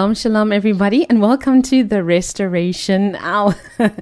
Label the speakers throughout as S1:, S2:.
S1: Shalom, everybody, and welcome to the Restoration Hour.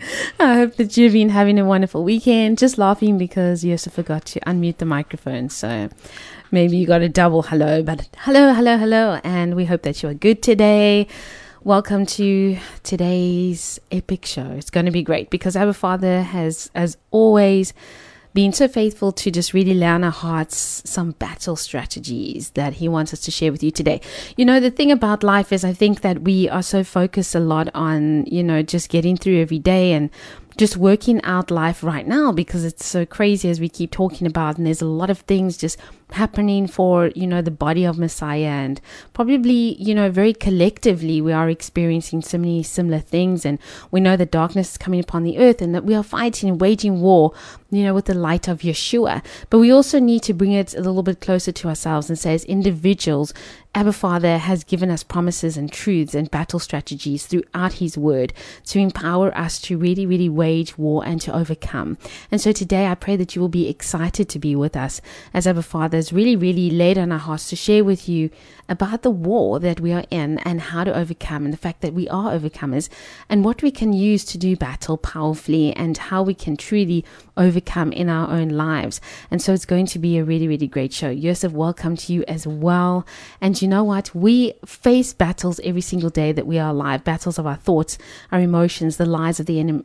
S1: I hope that you've been having a wonderful weekend. Just laughing because you also forgot to unmute the microphone, so maybe you got a double hello, but hello, and we hope that you are good today. Welcome to today's epic show. It's going to be great because our Father has, as always, been so faithful to just really lay on our hearts some battle strategies that he wants us to share with you today. You know, the thing about life is I think that we are so focused a lot on, just getting through every day and just working out life right now because it's so crazy as we keep talking about, and there's a lot of things just happening for, the body of Messiah, and probably, very collectively we are experiencing so many similar things, and we know that darkness is coming upon the earth and that we are fighting and waging war, with the light of Yeshua. But we also need to bring it a little bit closer to ourselves and say, as individuals, Abba Father has given us promises and truths and battle strategies throughout his word to empower us to really, really wage war and to overcome. And so today I pray that you will be excited to be with us as Abba Father has really, really laid on our hearts to share with you about the war that we are in and how to overcome, and the fact that we are overcomers and what we can use to do battle powerfully and how we can truly overcome in our own lives. And so it's going to be a really, really great show. Yosef, welcome to you as well. And you know what? We face battles every single day that we are alive, battles of our thoughts, our emotions, the lies of the enemy.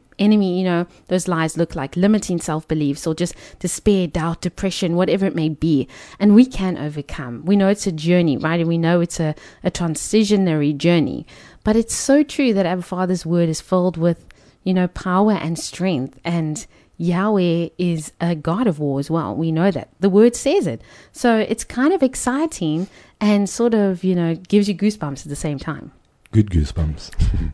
S1: Those lies look like limiting self-beliefs or just despair, doubt, depression, whatever it may be. And we can overcome. We know it's a journey, right? And we know it's a transitionary journey. But it's so true that our Father's word is filled with, power and strength. And Yahweh is a God of war as well. We know that. The word says it. So it's kind of exciting and sort of, gives you goosebumps at the same time.
S2: Good goosebumps.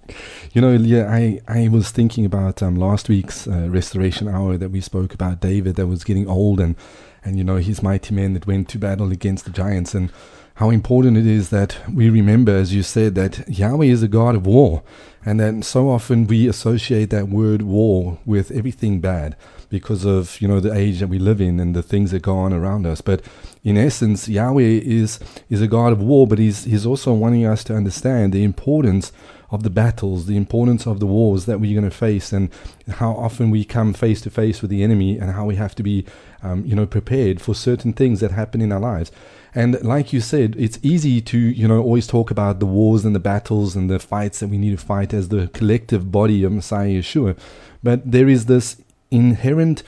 S2: I was thinking about last week's Restoration Hour that we spoke about David that was getting old and his mighty men that went to battle against the giants, and how important it is that we remember, as you said, that Yahweh is a God of war, and that so often we associate that word war with everything bad because of, the age that we live in and the things that go on around us. But in essence, Yahweh is a God of war, but he's also wanting us to understand the importance of the battles, the importance of the wars that we're going to face, and how often we come face to face with the enemy, and how we have to be, prepared for certain things that happen in our lives. And like you said, it's easy to, always talk about the wars and the battles and the fights that we need to fight as the collective body of Messiah Yeshua. But there is this inherent,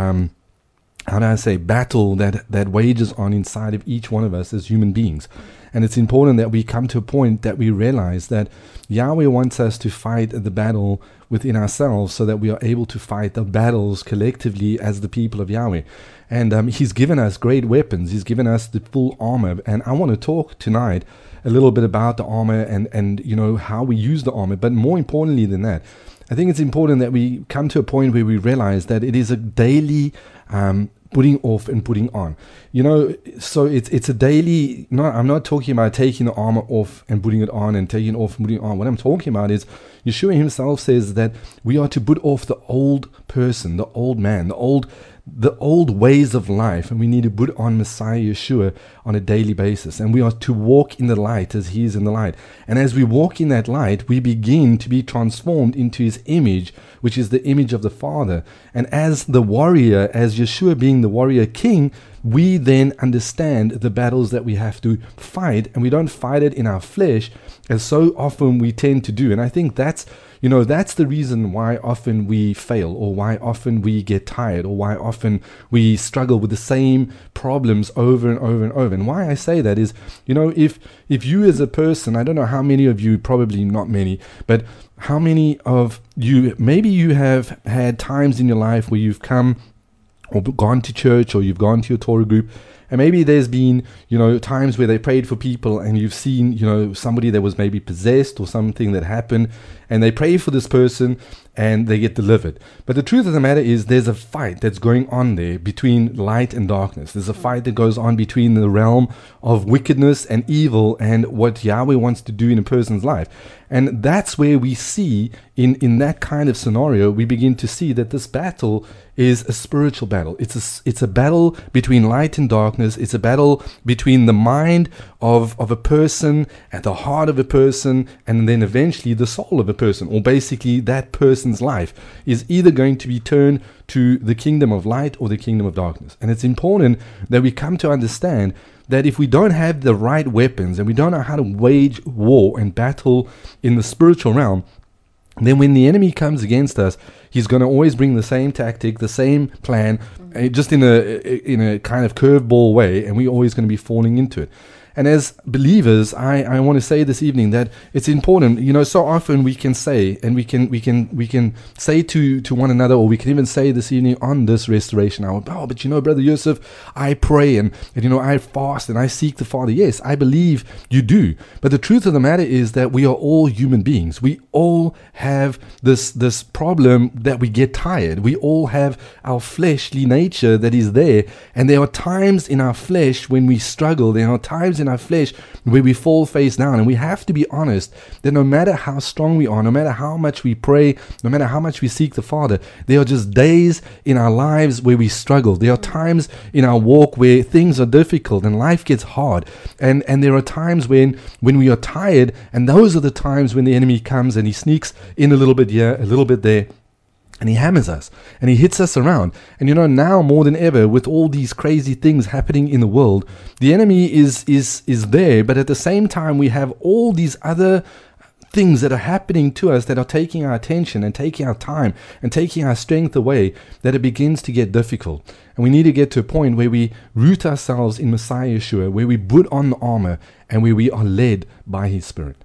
S2: battle that wages on inside of each one of us as human beings. And it's important that we come to a point that we realize that Yahweh wants us to fight the battle within ourselves so that we are able to fight the battles collectively as the people of Yahweh. And he's given us great weapons. He's given us the full armor. And I want to talk tonight a little bit about the armor and how we use the armor. But more importantly than that, I think it's important that we come to a point where we realize that it is a daily putting off and putting on. So it's a daily, I'm not talking about taking the armor off and putting it on and taking it off and putting it on. What I'm talking about is Yeshua himself says that we are to put off the old person, the old man, the old ways of life, and we need to put on Messiah Yeshua on a daily basis, and we are to walk in the light as he is in the light. And as we walk in that light, we begin to be transformed into his image, which is the image of the Father. And as the warrior, as Yeshua being the warrior king, we then understand the battles that we have to fight, and we don't fight it in our flesh as so often we tend to do. And I think that's the reason why often we fail, or why often we get tired, or why often we struggle with the same problems over and over and over. And why I say that is, if you as a person, I don't know how many of you, probably not many, but how many of you, maybe you have had times in your life where you've come or gone to church, or you've gone to your Torah group, and maybe there's been, times where they prayed for people, and you've seen, somebody that was maybe possessed or something that happened, and they pray for this person, and they get delivered. But the truth of the matter is there's a fight that's going on there between light and darkness. There's a fight that goes on between the realm of wickedness and evil and what Yahweh wants to do in a person's life. And that's where we see, in that kind of scenario, we begin to see that this battle is a spiritual battle. It's a battle between light and darkness. It's a battle between the mind of a person and the heart of a person, and then eventually the soul of a person, or basically that person's life is either going to be turned to the kingdom of light or the kingdom of darkness. And it's important that we come to understand that if we don't have the right weapons and we don't know how to wage war and battle in the spiritual realm, then when the enemy comes against us, he's going to always bring the same tactic, the same plan, just in a kind of curveball way, and we're always going to be falling into it. And as believers, I want to say this evening that it's important. So often we can say, and we can say to one another, or we can even say this evening on this restoration hour, but Brother Yosef, I pray and I fast and I seek the Father. Yes, I believe you do. But the truth of the matter is that we are all human beings. We all have this problem that we get tired. We all have our fleshly nature that is there. And there are times in our flesh when we struggle. There are times in our flesh where we fall face down, and we have to be honest that no matter how strong we are, no matter how much we pray, no matter how much we seek the Father, there are just days in our lives where we struggle. There are times in our walk where things are difficult and life gets hard, and there are times when we are tired, and those are the times when the enemy comes and he sneaks in a little bit here, a little bit there, and he hammers us and he hits us around. And now more than ever, with all these crazy things happening in the world, the enemy is there, but at the same time we have all these other things that are happening to us that are taking our attention and taking our time and taking our strength away, that it begins to get difficult. And we need to get to a point where we root ourselves in Messiah Yeshua, where we put on the armor and where we are led by his Spirit.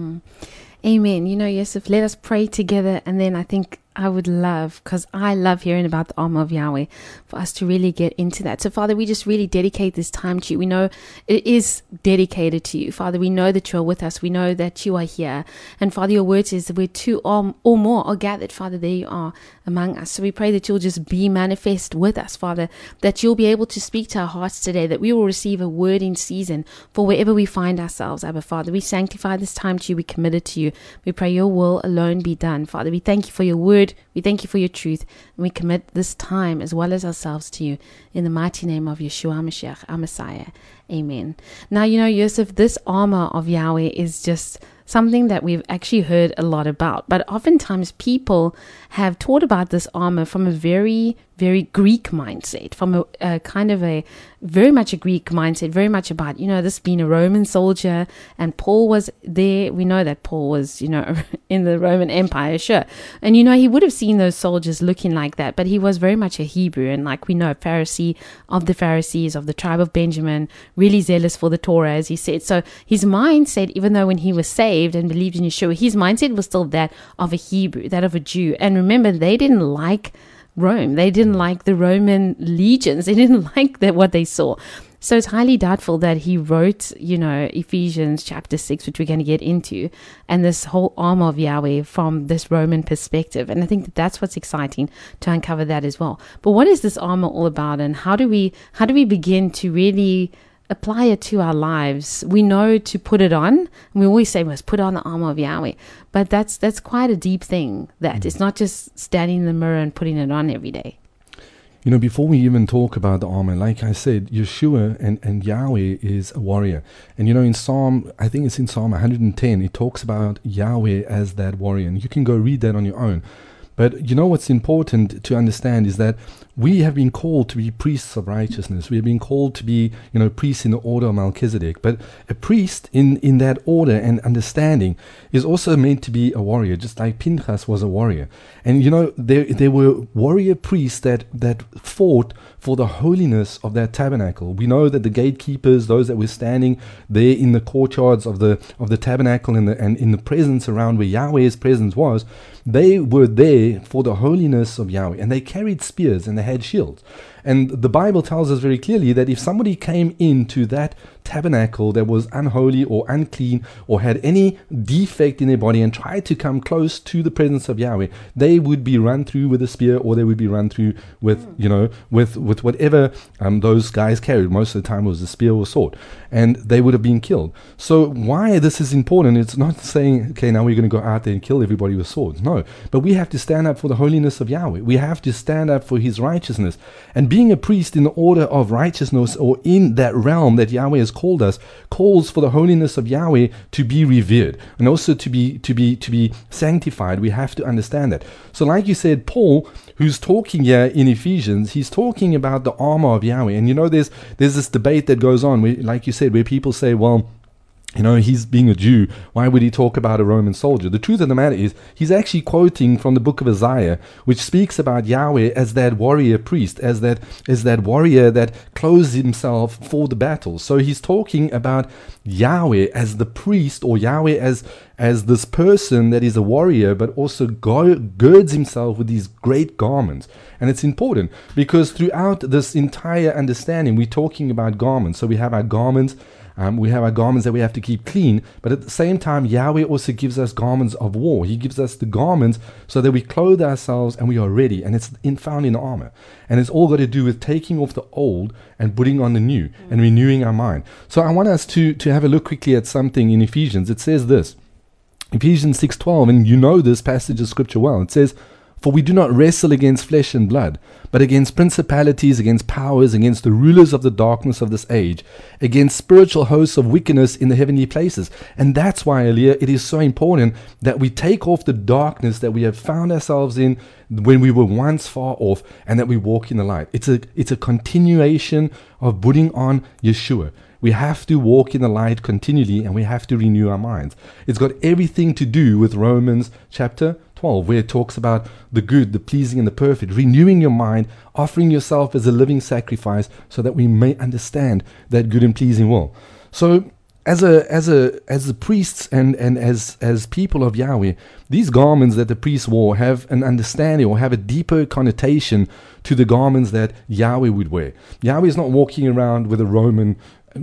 S1: Amen. Yosef, let us pray together, and then I think I would love, because I love hearing about the armor of Yahweh, for us to really get into that. So, Father, we just really dedicate this time to you. We know it is dedicated to you. Father, we know that you are with us. We know that you are here. And, Father, your word says that where two or more are gathered, Father, there you are among us. So we pray that you'll just be manifest with us, Father, that you'll be able to speak to our hearts today, that we will receive a word in season for wherever we find ourselves, Abba, Father. We sanctify this time to you. We commit it to you. We pray your will alone be done, Father. We thank you for your word. We thank you for your truth, and we commit this time as well as ourselves to you in the mighty name of Yeshua HaMashiach, our Messiah. Amen. Now, Yosef, this armor of Yahweh is just something that we've actually heard a lot about, but oftentimes people have taught about this armor from a very, very Greek mindset, from a kind of a very much a Greek mindset, very much about, this being a Roman soldier, and Paul was there. We know that Paul was, in the Roman Empire, sure. And, he would have seen those soldiers looking like that, but he was very much a Hebrew, and like we know, a Pharisee of the Pharisees, of the tribe of Benjamin, really zealous for the Torah, as he said. So his mindset, even though when he was saved and believed in Yeshua, his mindset was still that of a Hebrew, that of a Jew. And remember, they didn't like Rome. They didn't like the Roman legions. They didn't like what they saw. So it's highly doubtful that he wrote, Ephesians chapter 6, which we're going to get into, and this whole armor of Yahweh from this Roman perspective. And I think that's what's exciting to uncover that as well. But what is this armor all about, and how do we begin to really apply it to our lives? We know to put it on, and we always say we must put on the armor of Yahweh, but that's quite a deep thing. It's not just standing in the mirror and putting it on every day.
S2: Before we even talk about the armor, like I said, Yeshua and Yahweh is a warrior. And in Psalm 110, it talks about Yahweh as that warrior, and you can go read that on your own. But what's important to understand is that we have been called to be priests of righteousness. We have been called to be, priests in the order of Melchizedek. But a priest in that order and understanding is also meant to be a warrior, just like Pinchas was a warrior. And, there were warrior priests that fought for the holiness of that tabernacle. We know that the gatekeepers, those that were standing there in the courtyards of the tabernacle and in the presence around where Yahweh's presence was, they were there for the holiness of Yahweh, and they carried spears and they had shields. And the Bible tells us very clearly that if somebody came into that tabernacle that was unholy or unclean or had any defect in their body and tried to come close to the presence of Yahweh, they would be run through with a spear, or they would be run through with, with whatever those guys carried. Most of the time it was a spear or sword, and they would have been killed. So why this is important, it's not saying, okay, now we're going to go out there and kill everybody with swords. No, but we have to stand up for the holiness of Yahweh. We have to stand up for his righteousness. And being a priest in the order of righteousness, or in that realm that Yahweh has called us, calls for the holiness of Yahweh to be revered and also to be sanctified. We have to understand that. So like you said, Paul, who's talking here in Ephesians, he's talking about the armor of Yahweh. And there's this debate that goes on, like you said, where people say, well, he's being a Jew. Why would he talk about a Roman soldier? The truth of the matter is, he's actually quoting from the book of Isaiah, which speaks about Yahweh as that warrior priest, as that warrior that clothes himself for the battle. So he's talking about Yahweh as the priest, or Yahweh as this person that is a warrior, but also girds himself with these great garments. And it's important because throughout this entire understanding, we're talking about garments. So we have our garments. We have our garments that we have to keep clean, but at the same time, Yahweh also gives us garments of war. He gives us the garments so that we clothe ourselves and we are ready, and it's found in the armor. And it's all got to do with taking off the old and putting on the new and renewing our mind. So I want us to have a look quickly at something in Ephesians. It says this, Ephesians 6:12, and you know this passage of scripture well. It says, "For we do not wrestle against flesh and blood, but against principalities, against powers, against the rulers of the darkness of this age, against spiritual hosts of wickedness in the heavenly places." And that's why, Aliyah, it is so important that we take off the darkness that we have found ourselves in when we were once far off, and that we walk in the light. It's a continuation of putting on Yeshua. We have to walk in the light continually, and we have to renew our minds. It's got everything to do with Romans chapter 12, where it talks about the good, the pleasing, and the perfect, renewing your mind, offering yourself as a living sacrifice, so that we may understand that good and pleasing will. So as the priests and as people of Yahweh, these garments that the priests wore have an understanding, or have a deeper connotation to the garments that Yahweh would wear. Yahweh is not walking around with a Roman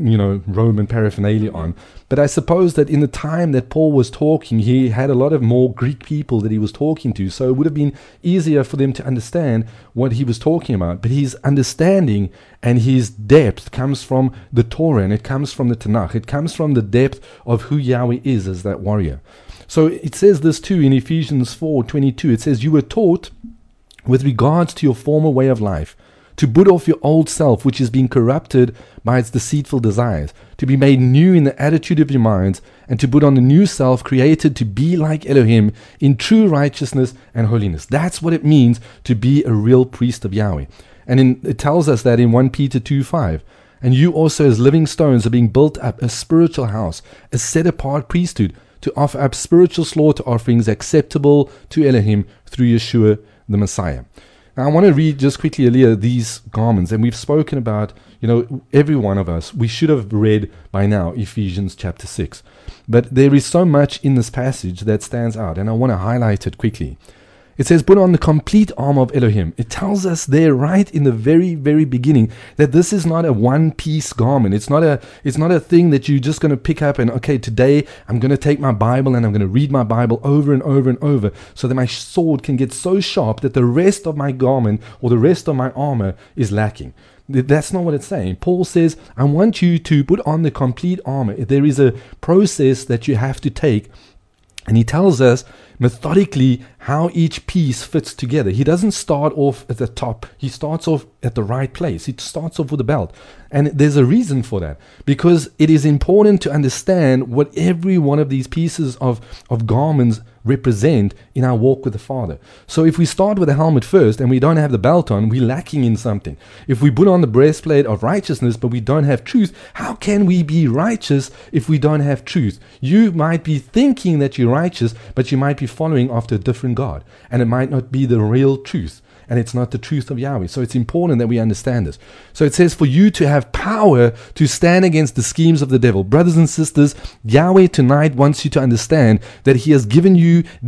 S2: paraphernalia on. But I suppose that in the time that Paul was talking, he had a lot of more Greek people that he was talking to. So it would have been easier for them to understand what he was talking about. But his understanding and his depth comes from the Torah, and it comes from the Tanakh. It comes from the depth of who Yahweh is as that warrior. So it says this too in Ephesians 4:22. It says, "You were taught with regards to your former way of life, to put off your old self, which is being corrupted by its deceitful desires, to be made new in the attitude of your minds, and to put on the new self, created to be like Elohim in true righteousness and holiness." That's what it means to be a real priest of Yahweh. And it tells us that in 1 Peter 2:5. "And you also as living stones are being built up a spiritual house, a set-apart priesthood, to offer up spiritual slaughter offerings acceptable to Elohim through Yeshua the Messiah." Now, I want to read just quickly, Aliyah, these garments. And we've spoken about, every one of us, we should have read by now Ephesians chapter 6. But there is so much in this passage that stands out, and I want to highlight it quickly. It says, "Put on the complete armor of Elohim." It tells us there right in the very, very beginning that this is not a one-piece garment. It's not a thing that you're just going to pick up and, okay, today I'm going to take my Bible and I'm going to read my Bible over and over and over so that my sword can get so sharp that the rest of my garment or the rest of my armor is lacking. That's not what it's saying. Paul says, I want you to put on the complete armor. There is a process that you have to take, and he tells us methodically how each piece fits together. He doesn't start off at the top. He starts off at the right place. He starts off with a belt. And there's a reason for that, because it is important to understand what every one of these pieces of garments represent in our walk with the Father. So if we start with a helmet first and we don't have the belt on, we're lacking in something. If we put on the breastplate of righteousness but we don't have truth, how can we be righteous if we don't have truth? You might be thinking that you're righteous, but you might be following after a different God, and it might not be the real truth. And it's not the truth of Yahweh. So it's important that we understand this. So it says, for you to have power to stand against the schemes of the devil. Brothers and sisters, Yahweh tonight wants you to understand that he has given you these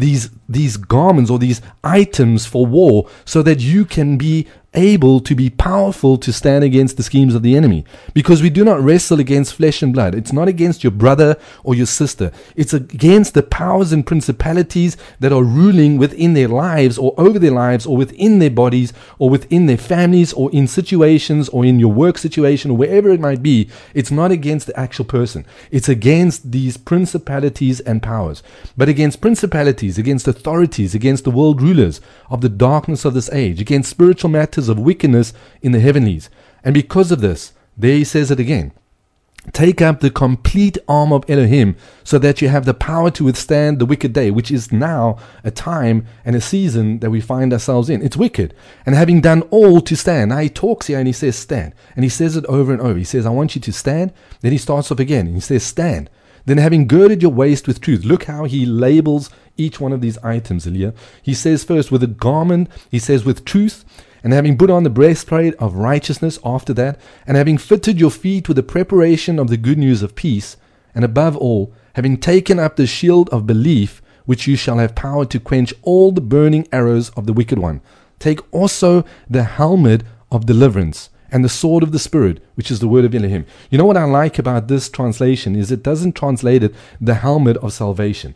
S2: these garments or these items for war so that you can be able to be powerful to stand against the schemes of the enemy. Because we do not wrestle against flesh and blood. It's not against your brother or your sister. It's against the powers and principalities that are ruling within their lives or over their lives or within their bodies or within their families or in situations or in your work situation or wherever it might be. It's not against the actual person. It's against these principalities and powers. But against principalities, against authorities, against the world rulers of the darkness of this age, against spiritual matters of wickedness in the heavenlies. And because of this, there he says it again, take up the complete arm of Elohim so that you have the power to withstand the wicked day, which is now a time and a season that we find ourselves in. It's wicked. And having done all to stand. Now he talks here and he says stand. And he says it over and over. He says, I want you to stand. Then he starts off again and he says stand. Then having girded your waist with truth. Look how he labels each one of these items, Elia. He says first with a garment, he says with truth, and having put on the breastplate of righteousness after that, and having fitted your feet with the preparation of the good news of peace, and above all, having taken up the shield of belief, which you shall have power to quench all the burning arrows of the wicked one. Take also the helmet of deliverance, and the sword of the Spirit, which is the word of Elohim. You know what I like about this translation is it doesn't translate it the helmet of salvation.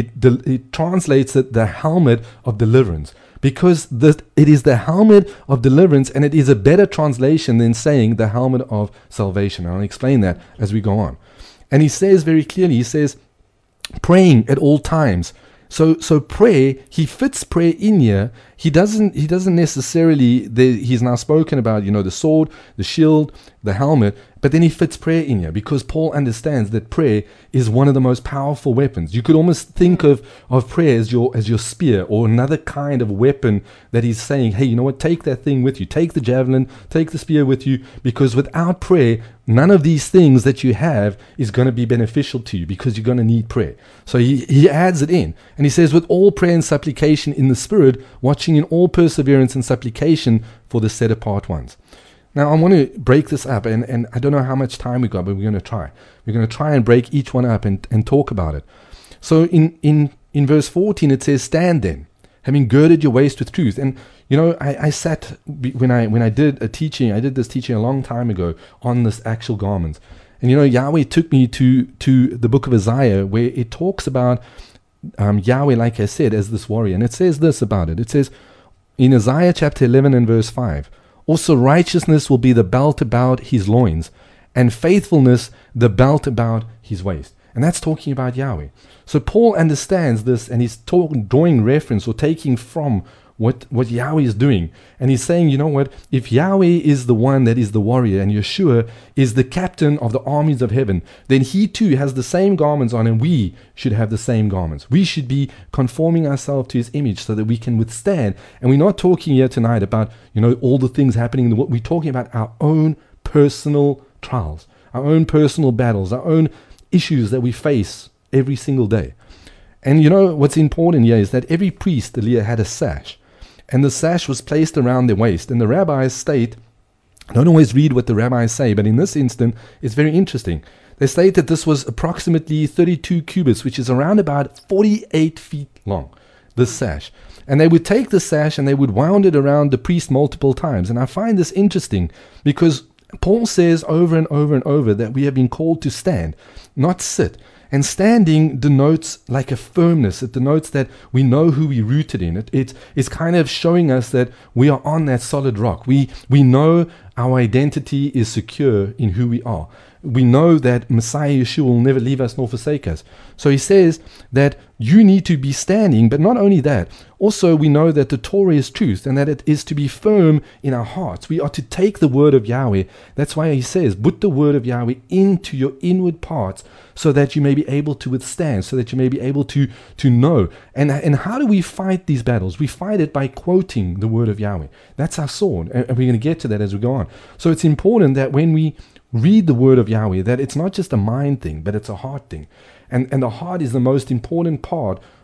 S2: It translates it the helmet of deliverance. Because it is the helmet of deliverance, and it is a better translation than saying the helmet of salvation. I'll explain that as we go on. And he says very clearly, he says, praying at all times. So prayer, he fits prayer in here. He doesn't necessarily, he's now spoken about, the sword, the shield, the helmet, but then he fits prayer in here because Paul understands that prayer is one of the most powerful weapons. You could almost think of prayer as your spear or another kind of weapon that he's saying, hey, you know what, take that thing with you. Take the javelin, take the spear with you, because without prayer, none of these things that you have is going to be beneficial to you because you're going to need prayer. So he adds it in. And he says, with all prayer and supplication in the Spirit, watching in all perseverance and supplication for the set apart ones. Now, I want to break this up, and I don't know how much time we got, but we're going to try. We're going to try and break each one up and talk about it. So in verse 14, it says, stand then, having girded your waist with truth. And, I sat, when I did this teaching a long time ago on this actual garments. And, Yahweh took me to the book of Isaiah, where it talks about Yahweh, like I said, as this warrior. And it says this about it. It says in Isaiah chapter 11 and verse 5, also righteousness will be the belt about his loins, and faithfulness the belt about his waist. And that's talking about Yahweh. So Paul understands this, and he's drawing reference or taking from what Yahweh is doing. And he's saying, you know what, if Yahweh is the one that is the warrior and Yeshua is the captain of the armies of heaven, then he too has the same garments on, and we should have the same garments. We should be conforming ourselves to his image so that we can withstand. And we're not talking here tonight about, all the things happening in the world. We're talking about our own personal trials, our own personal battles, our own issues that we face every single day. And what's important here is that every priest, Elia, had a sash. And the sash was placed around their waist. And the rabbis state, I don't always read what the rabbis say, but in this instant, it's very interesting. They state that this was approximately 32 cubits, which is around about 48 feet long, this sash. And they would take the sash and they would wound it around the priest multiple times. And I find this interesting because Paul says over and over and over that we have been called to stand, not sit. And standing denotes like a firmness. It denotes that we know who we're rooted in. It's kind of showing us that we are on that solid rock. We know our identity is secure in who we are. We know that Messiah Yeshua will never leave us nor forsake us. So he says that you need to be standing, but not only that, also we know that the Torah is truth and that it is to be firm in our hearts. We are to take the word of Yahweh. That's why he says, put the word of Yahweh into your inward parts so that you may be able to withstand, so that you may be able to know. And how do we fight these battles? We fight it by quoting the word of Yahweh. That's our sword. And we're going to get to that as we go on. So it's important that when we read the word of Yahweh, that it's not just a mind thing, but it's a heart thing. And the heart is the most important part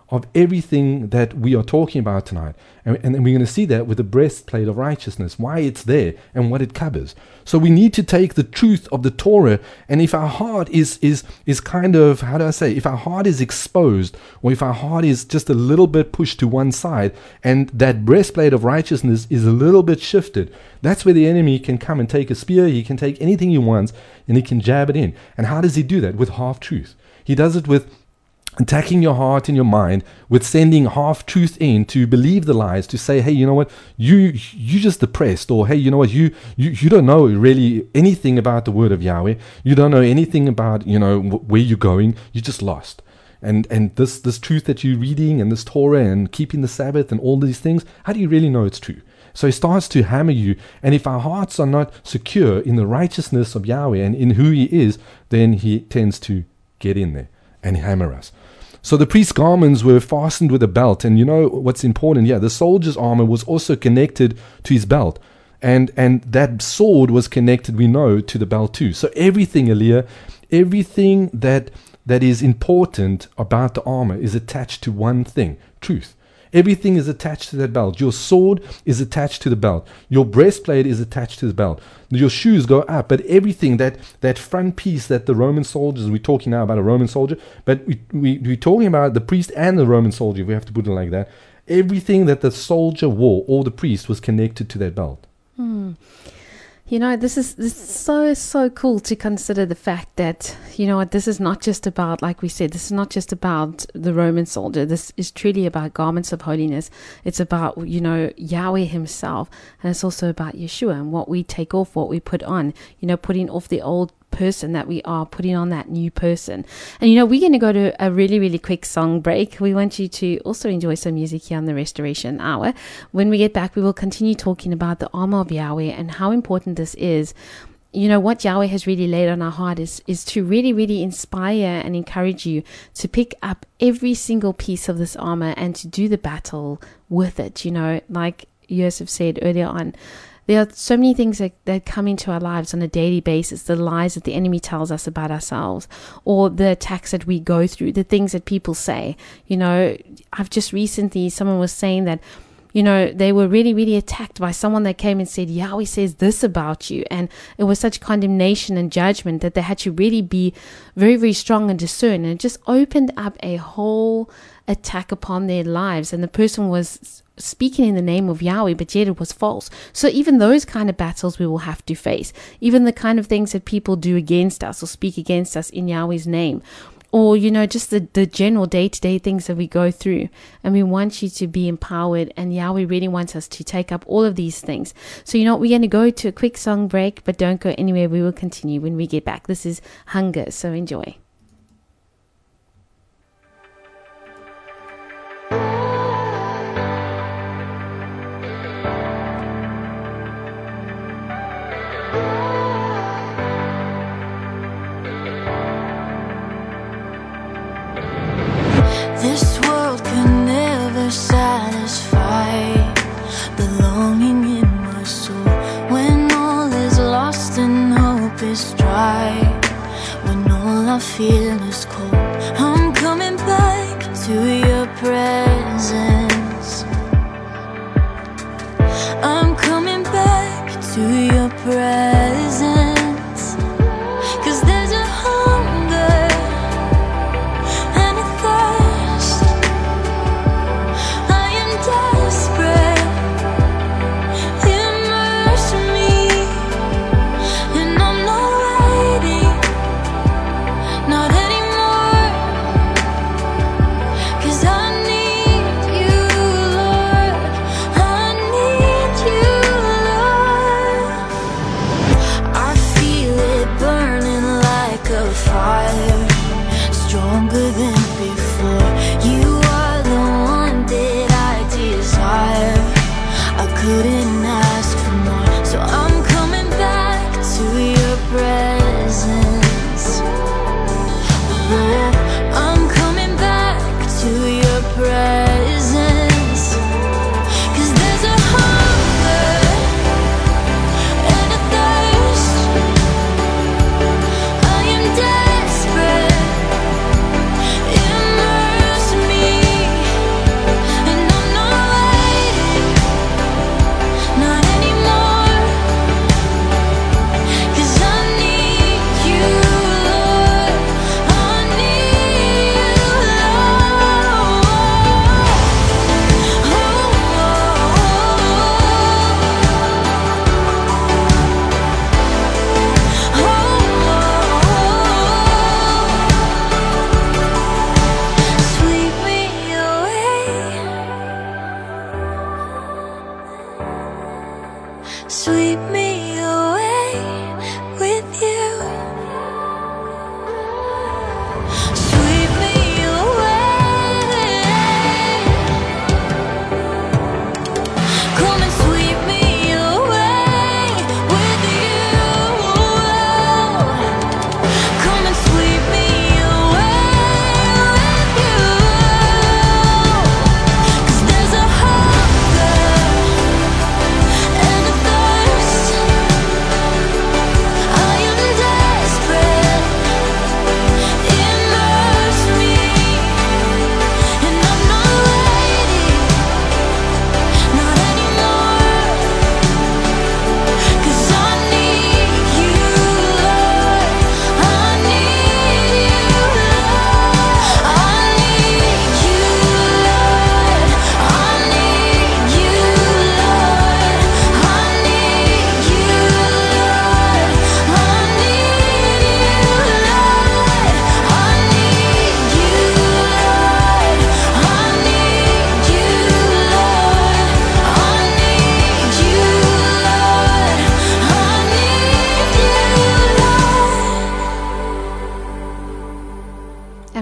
S2: of everything that we are talking about tonight. And we're going to see that with the breastplate of righteousness, why it's there and what it covers. So we need to take the truth of the Torah, and if our heart is kind of, how do I say, if our heart is exposed, or if our heart is just a little bit pushed to one side, and that breastplate of righteousness is a little bit shifted, that's where the enemy can come and take a spear. He can take anything he wants, and he can jab it in. And how does he do that? With half-truth. He does it with attacking your heart and your mind, with sending half truth in to believe the lies, to say, hey, you know what, you just depressed, or hey, you know what, you don't know really anything about the word of Yahweh. You don't know anything about, where you're going. You're just lost. And this truth that you're reading, and this Torah, and keeping the Sabbath, and all these things, how do you really know it's true? So he starts to hammer you. And if our hearts are not secure in the righteousness of Yahweh and in who he is, then he tends to get in there and hammer us. So the priest's garments were fastened with a belt. And you know what's important? Yeah, the soldier's armor was also connected to his belt. And that sword was connected, we know, to the belt too. So everything, Aliyah, everything that is important about the armor is attached to one thing, truth. Everything is attached to that belt. Your sword is attached to the belt. Your breastplate is attached to the belt. Your shoes go up, but everything, that front piece that the Roman soldiers, we're talking now about a Roman soldier, but we're talking about the priest and the Roman soldier, if we have to put it like that. Everything that the soldier wore, or the priest, was connected to that belt.
S1: This is so cool to consider the fact that, this is not just about, like we said, this is not just about the Roman soldier. This is truly about garments of holiness. It's about, Yahweh himself. And it's also about Yeshua and what we take off, what we put on, putting off the old person that we are, putting on that new person. And we're going to go to a really, really quick song break. We want you to also enjoy some music here on the Restoration Hour. When we get back, we will continue talking about the armor of Yahweh and how important this is. What Yahweh has really laid on our heart is to really, really inspire and encourage you to pick up every single piece of this armor and to do the battle with it. Like Yosef said earlier on, there are so many things that come into our lives on a daily basis, the lies that the enemy tells us about ourselves, or the attacks that we go through, the things that people say. I've just recently, someone was saying that, they were really, really attacked by someone that came and said, Yahweh says this about you. And it was such condemnation and judgment that they had to really be very, very strong and discern. And it just opened up a whole attack upon their lives. And the person was speaking in the name of Yahweh, but yet it was false. So even those kind of battles we will have to face, even the kind of things that people do against us or speak against us in Yahweh's name, or just the general day-to-day things that we go through. And we want you to be empowered, and Yahweh really wants us to take up all of these things. So we're going to go to a quick song break, but don't go anywhere. We will continue when we get back. This is Hunger, so enjoy.
S3: This world can never satisfy the longing in my soul. When all is lost and hope is dry, when all I feel is cold, I'm coming back to your presence. I'm coming back to your presence. 'Cause there's a hunger and a thirst. I am desperate. Immerse me, and I'm not waiting, not anymore. 'Cause I need you, Lord. I need you, Lord. I feel it burning like a fire, stronger than before. You are the one that I desire. I couldn't ask for more, so I'm coming back to your presence. Lord, I'm coming back to your presence. 'Cause there's a hunger and a thirst. I am desperate. Immerse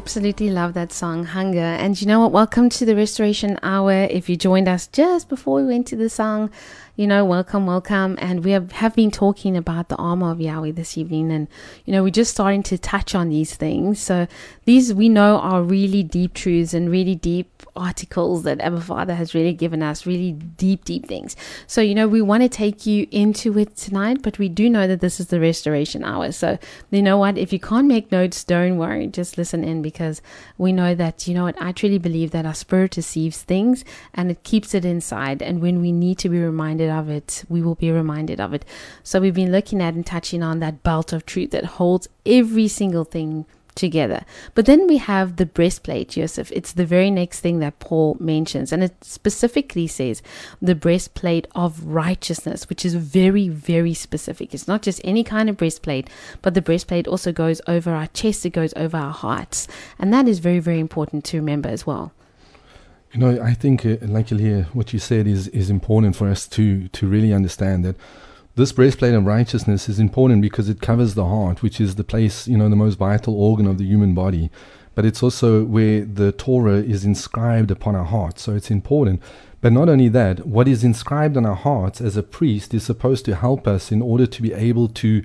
S1: absolutely love that song, Hunger. And you know what? Welcome to the Restoration Hour. If you joined us just before we went to the song, welcome. And we have been talking about the armor of Yahweh this evening. And, we're just starting to touch on these things. So these we know are really deep truths and really deep articles that Abba Father has really given us, really deep things. So, we want to take you into it tonight, but we do know that this is the Restoration Hour. So, you know what? If you can't make notes, don't worry. Just listen in, because we know that, I truly believe that our spirit receives things and it keeps it inside. And when we need to be reminded of it, we will be reminded of it. So we've been looking at and touching on that belt of truth that holds every single thing together. But then we have the breastplate, Joseph. It's the very next thing that Paul mentions, and it specifically says the breastplate of righteousness, which is very, very specific. It's not just any kind of breastplate, but the breastplate also goes over our chest, it goes over our hearts, and that is very, very important to remember as well.
S2: I think, like Elia, what you said is important for us to really understand that this breastplate of righteousness is important because it covers the heart, which is the place, the most vital organ of the human body. But it's also where the Torah is inscribed upon our hearts. So it's important. But not only that, what is inscribed on our hearts as a priest is supposed to help us in order to be able to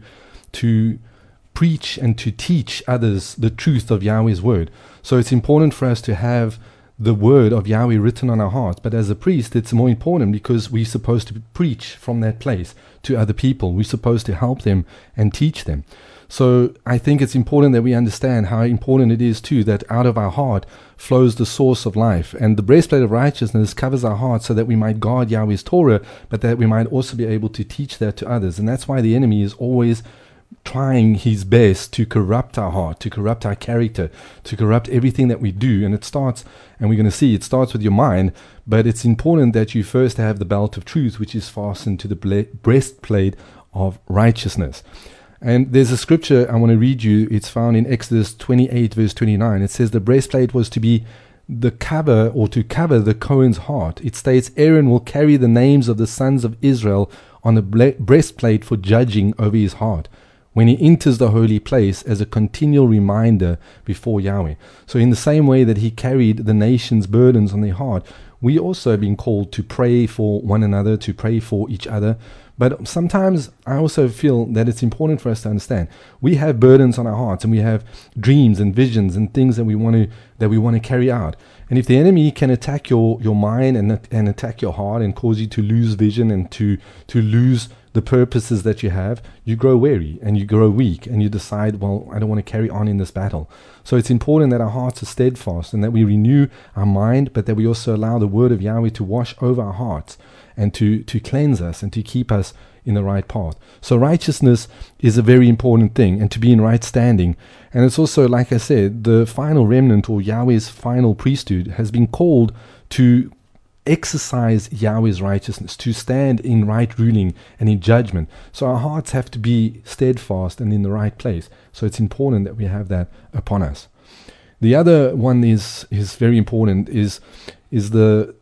S2: preach and to teach others the truth of Yahweh's word. So it's important for us to have the word of Yahweh written on our hearts. But as a priest, it's more important because we're supposed to preach from that place to other people. We're supposed to help them and teach them. So I think it's important that we understand how important it is too that out of our heart flows the source of life. And the breastplate of righteousness covers our heart so that we might guard Yahweh's Torah, but that we might also be able to teach that to others. And that's why the enemy is always trying his best to corrupt our heart, to corrupt our character, to corrupt everything that we do. And it starts, and we're going to see, it starts with your mind, but it's important that you first have the belt of truth, which is fastened to the breastplate of righteousness. And there's a scripture I want to read you. It's found in Exodus 28, verse 29. It says the breastplate was to be the cover, or to cover the Cohen's heart. It states, Aaron will carry the names of the sons of Israel on the breastplate for judging over his heart when he enters the holy place as a continual reminder before Yahweh. So in the same way that he carried the nation's burdens on their heart, we also have been called to pray for one another, to pray for each other. But sometimes I also feel that it's important for us to understand we have burdens on our hearts, and we have dreams and visions and things that we want to carry out. And if the enemy can attack your mind and attack your heart and cause you to lose vision and to lose the purposes that you have, you grow weary and you grow weak and you decide, well, I don't want to carry on in this battle. So it's important that our hearts are steadfast and that we renew our mind, but that we also allow the word of Yahweh to wash over our hearts and to cleanse us and to keep us in the right path. So righteousness is a very important thing, and to be in right standing. And it's also, like I said, the final remnant, or Yahweh's final priesthood, has been called to exercise Yahweh's righteousness, to stand in right ruling and in judgment. So our hearts have to be steadfast and in the right place. So it's important that we have that upon us. The other one is very important, is the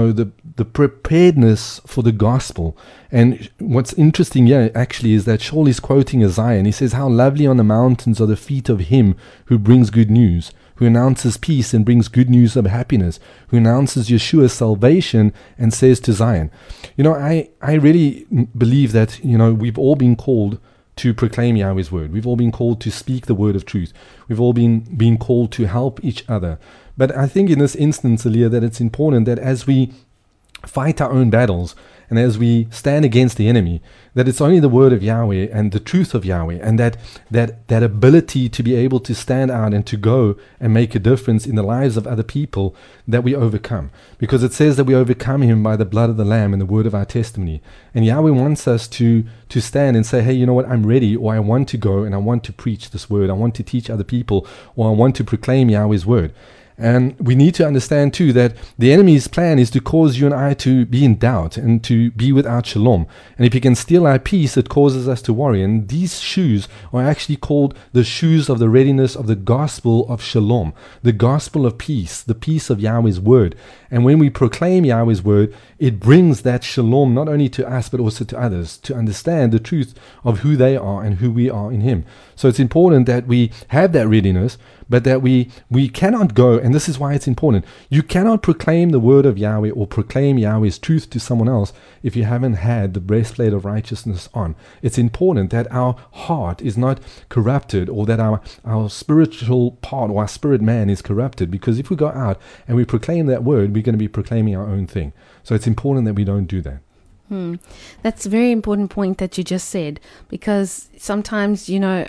S2: preparedness for the gospel. And what's interesting here actually is that Shaul is quoting Isaiah, and he says, how lovely on the mountains are the feet of him who brings good news, who announces peace and brings good news of happiness, who announces Yeshua's salvation and says to Zion. I really believe that, we've all been called to proclaim Yahweh's word. We've all been called to speak the word of truth. We've all been called to help each other. But I think in this instance, Elia, that it's important that as we fight our own battles and as we stand against the enemy, that it's only the word of Yahweh and the truth of Yahweh, and that ability to be able to stand out and to go and make a difference in the lives of other people, that we overcome. Because it says that we overcome him by the blood of the Lamb and the word of our testimony. And Yahweh wants us to stand and say, hey, you know what, I'm ready, or I want to go and I want to preach this word. I want to teach other people, or I want to proclaim Yahweh's word. And we need to understand too that the enemy's plan is to cause you and I to be in doubt and to be without shalom. And if he can steal our peace, it causes us to worry. And these shoes are actually called the shoes of the readiness of the gospel of shalom, the gospel of peace, the peace of Yahweh's word. And when we proclaim Yahweh's word, it brings that shalom not only to us but also to others to understand the truth of who they are and who we are in him. So it's important that we have that readiness, but that we cannot go, and this is why it's important, you cannot proclaim the word of Yahweh or proclaim Yahweh's truth to someone else if you haven't had the breastplate of righteousness on. It's important that our heart is not corrupted, or that our spiritual part or our spirit man is corrupted, because if we go out and we proclaim that word, we're going to be proclaiming our own thing. So it's important that we don't do that.
S1: That's a very important point that you just said, because sometimes,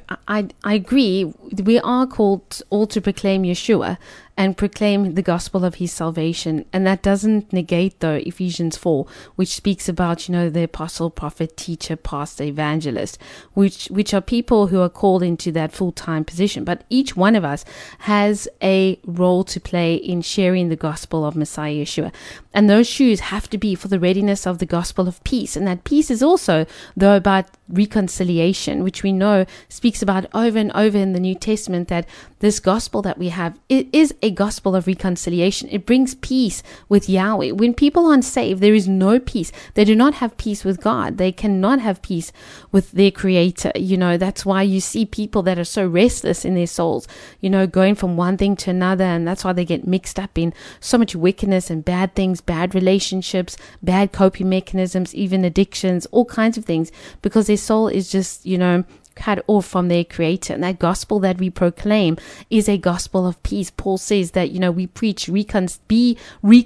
S1: I agree, we are called all to proclaim Yeshua and proclaim the gospel of his salvation. And that doesn't negate, though, Ephesians 4, which speaks about, the apostle, prophet, teacher, pastor, evangelist, which are people who are called into that full-time position. But each one of us has a role to play in sharing the gospel of Messiah Yeshua. And those shoes have to be for the readiness of the gospel of peace. And that peace is also, though, about reconciliation, which we know speaks about over and over in the New Testament, that this gospel that we have, it is a gospel of reconciliation. It brings peace with Yahweh. When people aren't saved, there is no peace. They do not have peace with God. They cannot have peace with their Creator. That's why you see people that are so restless in their souls, going from one thing to another, and that's why they get mixed up in so much wickedness and bad things, bad relationships, bad coping mechanisms, even addictions, all kinds of things, because their soul is just, cut off from their Creator. And that gospel that we proclaim is a gospel of peace. Paul says that, we preach, be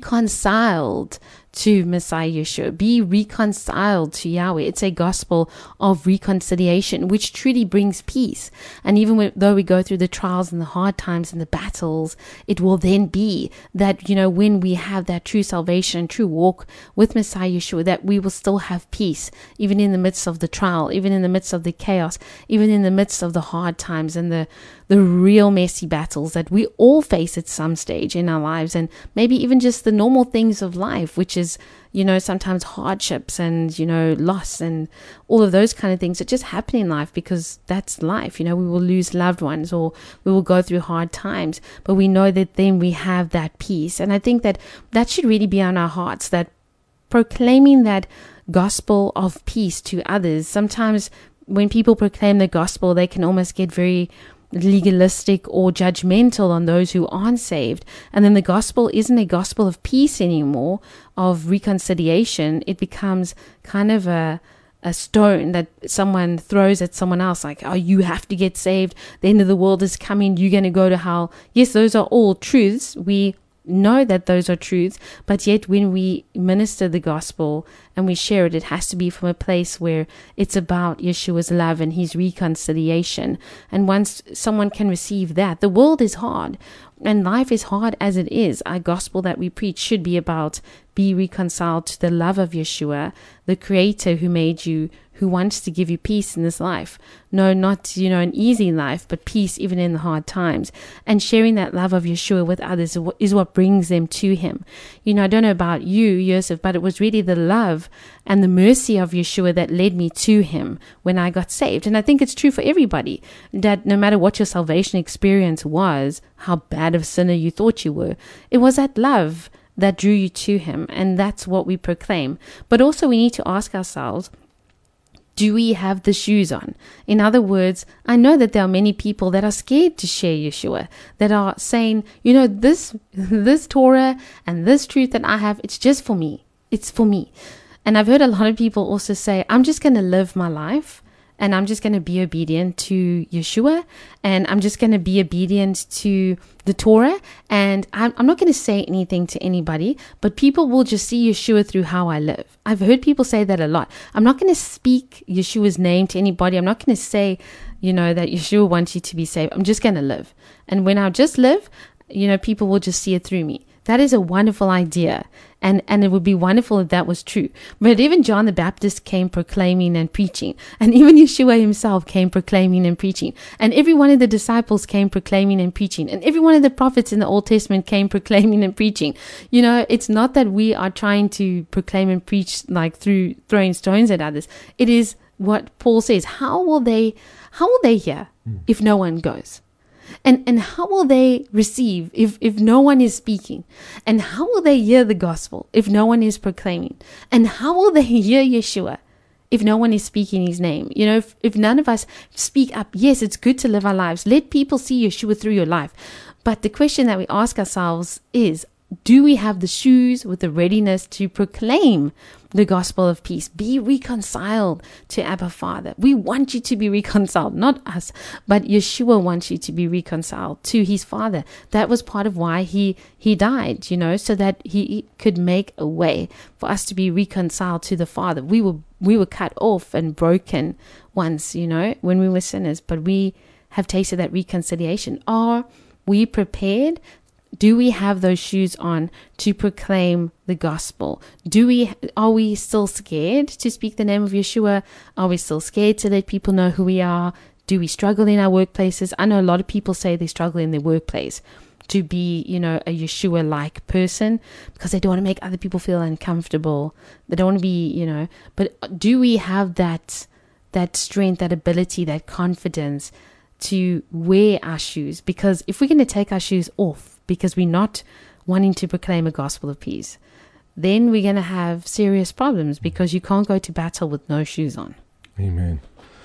S1: reconciled to Messiah Yeshua, be reconciled to Yahweh. It's a gospel of reconciliation, which truly brings peace. And even though we go through the trials and the hard times and the battles, it will then be that, when we have that true salvation, true walk with Messiah Yeshua, that we will still have peace, even in the midst of the trial, even in the midst of the chaos, even in the midst of the hard times and the real messy battles that we all face at some stage in our lives, and maybe even just the normal things of life, which is, sometimes hardships and, loss and all of those kind of things that just happen in life, because that's life. We will lose loved ones, or we will go through hard times, but we know that then we have that peace. And I think that should really be on our hearts, that proclaiming that gospel of peace to others. Sometimes when people proclaim the gospel, they can almost get very legalistic or judgmental on those who aren't saved. And then the gospel isn't a gospel of peace anymore, of reconciliation. It becomes kind of a stone that someone throws at someone else, like, oh, you have to get saved, the end of the world is coming, you're going to go to hell. Yes, those are all truths. We know that those are truths, but yet when we minister the gospel and we share it, it has to be from a place where it's about Yeshua's love and his reconciliation. And once someone can receive that, the world is hard and life is hard as it is. Our gospel that we preach should be about be reconciled to the love of Yeshua, the Creator who made you, who wants to give you peace in this life. No, not, an easy life, but peace even in the hard times. And sharing that love of Yeshua with others is what brings them to him. I don't know about you, Yosef, but it was really the love and the mercy of Yeshua that led me to him when I got saved. And I think it's true for everybody, that no matter what your salvation experience was, how bad of a sinner you thought you were, it was that love that drew you to him. And that's what we proclaim. But also we need to ask ourselves, do we have the shoes on? In other words, I know that there are many people that are scared to share Yeshua, that are saying, this Torah and this truth that I have, it's just for me. It's for me. And I've heard a lot of people also say, I'm just going to live my life and I'm just going to be obedient to Yeshua, and I'm just going to be obedient to the Torah, and I'm not going to say anything to anybody, but people will just see Yeshua through how I live. I've heard people say that a lot. I'm not going to speak Yeshua's name to anybody. I'm not going to say, that Yeshua wants you to be saved. I'm just going to live. And when I just live, people will just see it through me. That is a wonderful idea. And it would be wonderful if that was true. But even John the Baptist came proclaiming and preaching. And even Yeshua himself came proclaiming and preaching. And every one of the disciples came proclaiming and preaching. And every one of the prophets in the Old Testament came proclaiming and preaching. You know, it's not that we are trying to proclaim and preach like through throwing stones at others. It is what Paul says. How will they hear if no one goes? And how will they receive if no one is speaking? And how will they hear the gospel if no one is proclaiming? And how will they hear Yeshua if no one is speaking his name? You know, if none of us speak up, yes, it's good to live our lives. Let people see Yeshua through your life. But the question that we ask ourselves is, do we have the shoes with the readiness to proclaim the gospel of peace? Be reconciled to Abba Father. We want you to be reconciled, not us, but Yeshua wants you to be reconciled to his Father. That was part of why he died, you know, so that he could make a way for us to be reconciled to the Father. We were cut off and broken once, you know, when we were sinners, but we have tasted that reconciliation. Are we prepared? Do we have those shoes on to proclaim the gospel? Are we still scared to speak the name of Yeshua? Are we still scared to let people know who we are? Do we struggle in our workplaces? I know a lot of people say they struggle in their workplace to be, you know, a Yeshua-like person because they don't want to make other people feel uncomfortable. They don't want to be, you know, but do we have that strength, that ability, that confidence to wear our shoes? Because if we're going to take our shoes off because we're not wanting to proclaim a gospel of peace, then we're going to have serious problems because you can't go to battle with no shoes on.
S2: Amen.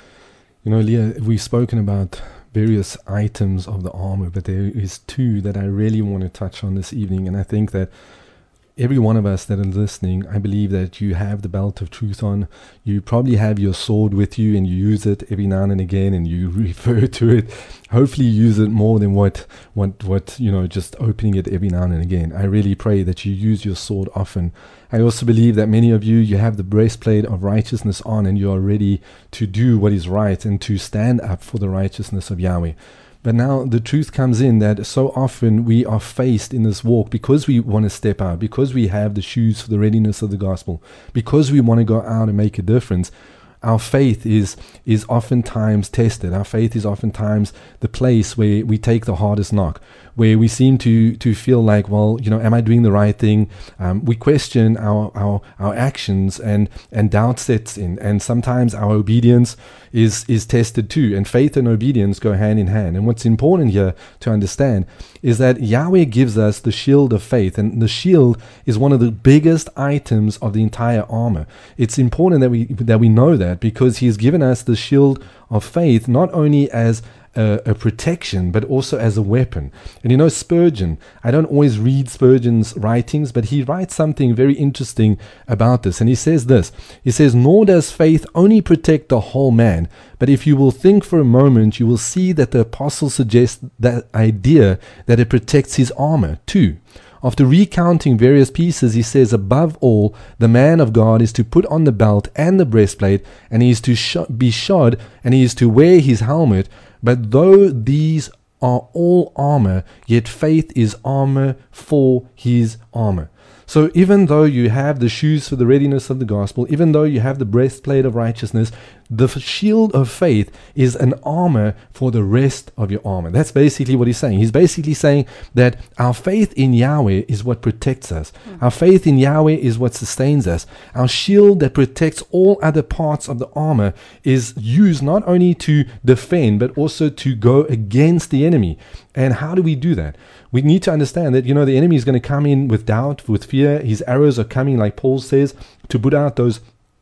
S2: You know, Leah, we've spoken about various items of the armor, but there is two that I really want to touch on this evening. And I think that every one of us that are listening, I believe that you have the belt of truth on. You probably have your sword with you and you use it every now and again and you refer to it. Hopefully you use it more than what you know, just opening it every now and again. I really pray that you use your sword often. I also believe that many of you have the breastplate of righteousness on and you are ready to do what is right and to stand up for the righteousness of Yahweh. But now the truth comes in that so often we are faced in this walk because we want to step out, because we have the shoes for the readiness of the gospel, because we want to go out and make a difference. Our faith is oftentimes tested. Our faith is oftentimes the place where we take the hardest knock, where we seem to feel like, well, you know, am I doing the right thing? We question our actions and doubt sets in. And sometimes our obedience is tested too. And faith and obedience go hand in hand. And what's important here to understand is that Yahweh gives us the shield of faith. And the shield is one of the biggest items of the entire armor. It's important that we know that, because he has given us the shield of faith not only as a protection, but also as a weapon. And you know, Spurgeon, I don't always read Spurgeon's writings, but he writes something very interesting about this. And he says this, he says, "Nor does faith only protect the whole man, but if you will think for a moment, you will see that the apostle suggests that idea that it protects his armor too. After recounting various pieces, he says, above all, the man of God is to put on the belt and the breastplate, and he is to be shod, and he is to wear his helmet. But though these are all armor, yet faith is armor for his armor." So even though you have the shoes for the readiness of the gospel, even though you have the breastplate of righteousness, the shield of faith is an armor for the rest of your armor. That's basically what he's saying. He's basically saying that our faith in Yahweh is what protects us. Our faith in Yahweh is what sustains us. Our shield that protects all other parts of the armor is used not only to defend, but also to go against the enemy. And how do we do that? We need to understand that, you know, the enemy is going to come in with doubt, with fear. His arrows are coming, like Paul says, to put out those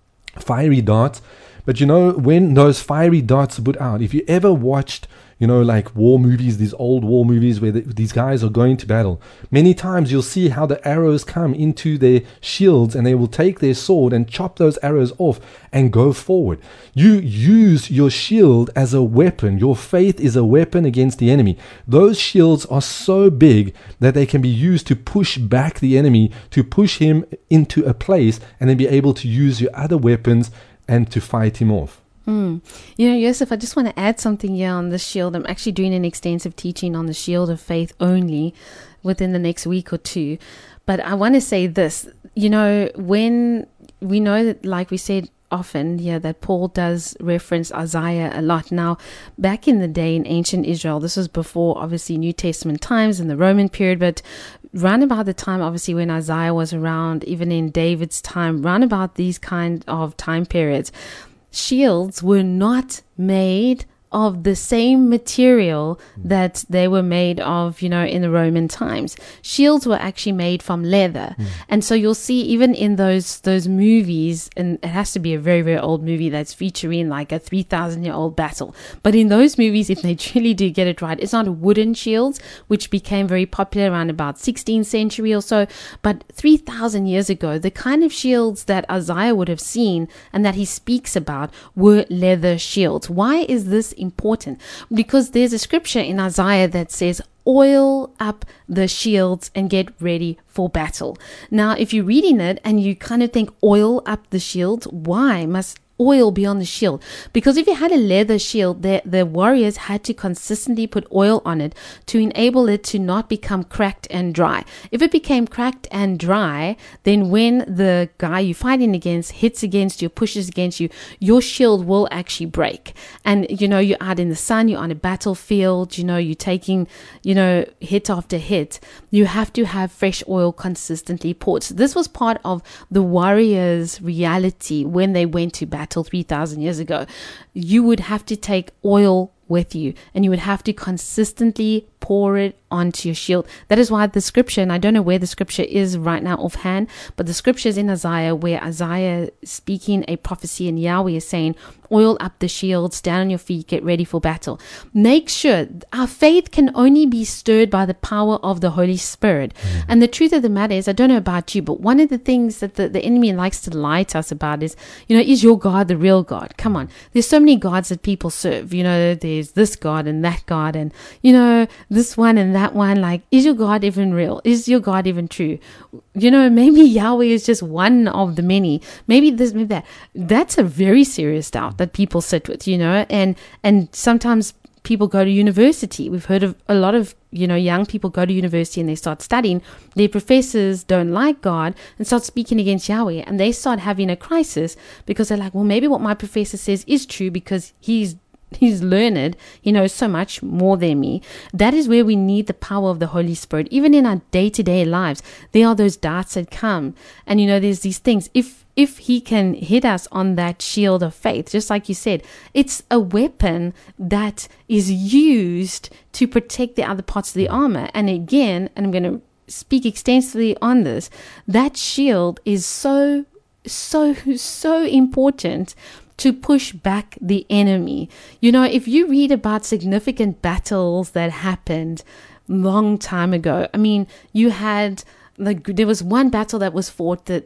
S2: fiery darts. But you know, when those fiery darts are put out, if you ever watched, you know, like war movies, these old war movies where these guys are going to battle, many times you'll see how the arrows come into their shields and they will take their sword and chop those arrows off and go forward. You use your shield as a weapon. Your faith is a weapon against the enemy. Those shields are so big that they can be used to push back the enemy, to push him into a place, and then be able to use your other weapons and to fight him off.
S1: Joseph, I just want to add something here on the shield. I'm actually doing an extensive teaching on the shield of faith only within the next week or two. But I want to say this, when we know that, like we said often, that Paul does reference Isaiah a lot. Now, back in the day in ancient Israel, this was before, obviously, New Testament times and the Roman period, but round about the time, obviously, when Isaiah was around, even in David's time, round about these kind of time periods, shields were not made of the same material that they were made of, in the Roman times. Shields were actually made from leather. And so you'll see even in those movies, and it has to be a very, very old movie that's featuring like a 3,000-year-old battle. But in those movies, if they truly do get it right, it's not wooden shields, which became very popular around about 16th century or so. But 3,000 years ago, the kind of shields that Isaiah would have seen and that he speaks about were leather shields. Why is this important? Because there's a scripture in Isaiah that says, oil up the shields and get ready for battle. Now, if you're reading it and you kind of think, oil up the shields, why must oil be on the shield? Because if you had a leather shield, the warriors had to consistently put oil on it to enable it to not become cracked and dry. If it became cracked and dry, then when the guy you're fighting against hits against you, pushes against you, your shield will actually break. And you're out in the sun, you're on a battlefield, you're taking hit after hit. You have to have fresh oil consistently poured. So this was part of the warriors' reality when they went to battle 3,000 years ago. You would have to take oil with you, and you would have to consistently pour it onto your shield. That is why the scripture, and I don't know where the scripture is right now offhand, but the scripture is in Isaiah, where Isaiah is speaking a prophecy, and Yahweh is saying, oil up the shield, stand on your feet, get ready for battle. Make sure our faith can only be stirred by the power of the Holy Spirit. And the truth of the matter is, I don't know about you, but one of the things that the enemy likes to lie to us about is your God the real God? Come on. There's so many gods that people serve. There's this God and that God, and this one and that one. Like, is your God even real? Is your God even true? Maybe Yahweh is just one of the many. Maybe this, maybe that. That's a very serious doubt that people sit with, and sometimes people go to university. We've heard of a lot of, young people go to university and they start studying. Their professors don't like God and start speaking against Yahweh, and they start having a crisis because they're like, well, maybe what my professor says is true because he's learned, he knows so much more than me. That is where we need the power of the Holy Spirit. Even in our day-to-day lives, there are those darts that come, and there's these things. If he can hit us on that shield of faith, just like you said, it's a weapon that is used to protect the other parts of the armor. And again, and I'm going to speak extensively on this, that shield is so important to push back the enemy. If you read about significant battles that happened long time ago, you had, there was one battle that was fought that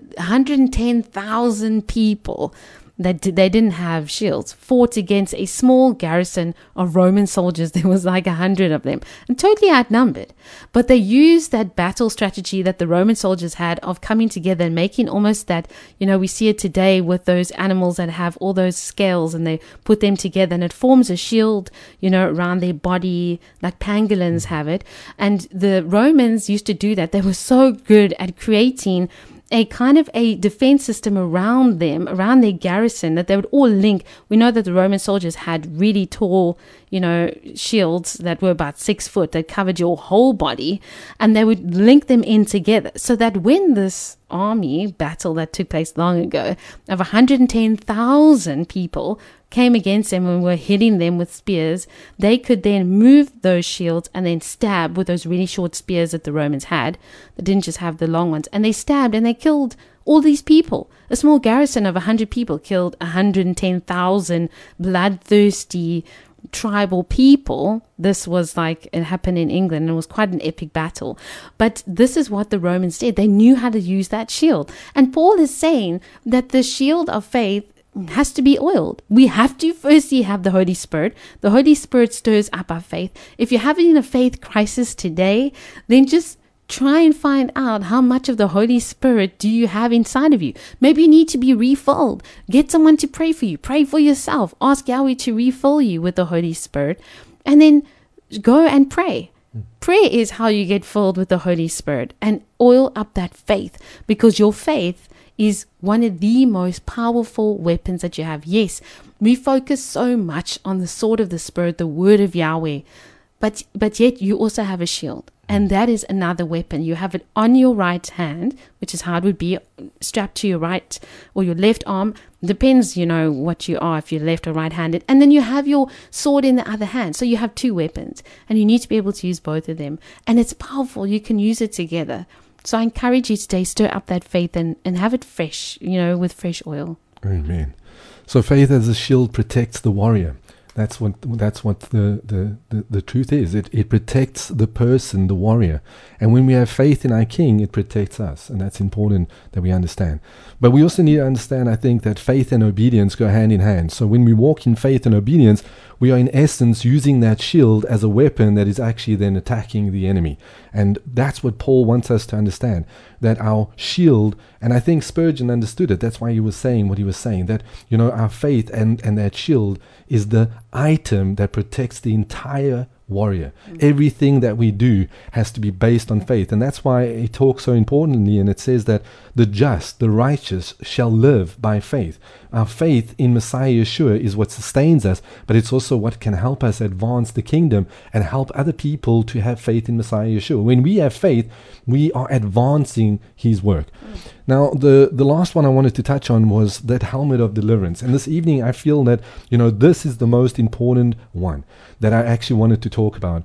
S1: 110,000 people that they didn't have shields fought against a small garrison of Roman soldiers. There was like 100 of them, and totally outnumbered. But they used that battle strategy that the Roman soldiers had of coming together and making almost that, we see it today with those animals that have all those scales, and they put them together and it forms a shield, around their body, like pangolins have it. And the Romans used to do that. They were so good at creating a kind of a defense system around them, around their garrison, that they would all link. We know that the Roman soldiers had really tall, shields that were about 6 foot that covered your whole body, and they would link them in together so that when this army battle that took place long ago of 110,000 people came against them and were hitting them with spears, they could then move those shields and then stab with those really short spears that the Romans had, that didn't just have the long ones. And they stabbed and they killed all these people. A small garrison of 100 people killed 110,000 bloodthirsty tribal people. This was like, it happened in England, and it was quite an epic battle. But this is what the Romans did. They knew how to use that shield. And Paul is saying that the shield of faith has to be oiled. We have to firstly have the Holy Spirit. The Holy Spirit stirs up our faith. If you're having a faith crisis today, then just try and find out how much of the Holy Spirit do you have inside of you. Maybe you need to be refilled. Get someone to pray for you. Pray for yourself. Ask Yahweh to refill you with the Holy Spirit. And then go and pray. Prayer is how you get filled with the Holy Spirit, and oil up that faith, because your faith is one of the most powerful weapons that you have. Yes, we focus so much on the sword of the Spirit, the word of Yahweh, but yet you also have a shield, and that is another weapon. You have it on your right hand, which is how it would be strapped to your right or your left arm. Depends, what you are, if you're left or right-handed. And then you have your sword in the other hand. So you have two weapons, and you need to be able to use both of them. And it's powerful. You can use it together. So I encourage you today, stir up that faith and have it fresh, with fresh oil.
S2: Amen. So faith as a shield protects the warrior. That's what the truth is. It protects the person, the warrior. And when we have faith in our King, it protects us. And that's important that we understand. But we also need to understand, I think, that faith and obedience go hand in hand. So when we walk in faith and obedience, we are in essence using that shield as a weapon that is actually then attacking the enemy. And that's what Paul wants us to understand, that our shield, and I think Spurgeon understood it. That's why he was saying what he was saying, that, our faith and that shield is the item that protects the entire warrior. Everything that we do has to be based on faith. And that's why he talks so importantly, and it says that the just, the righteous shall live by faith. Our faith in Messiah Yeshua is what sustains us, but it's also what can help us advance the kingdom and help other people to have faith in Messiah Yeshua. When we have faith, we are advancing his work. Now, the last one I wanted to touch on was that helmet of deliverance. And this evening, I feel that, this is the most important one that I actually wanted to talk about.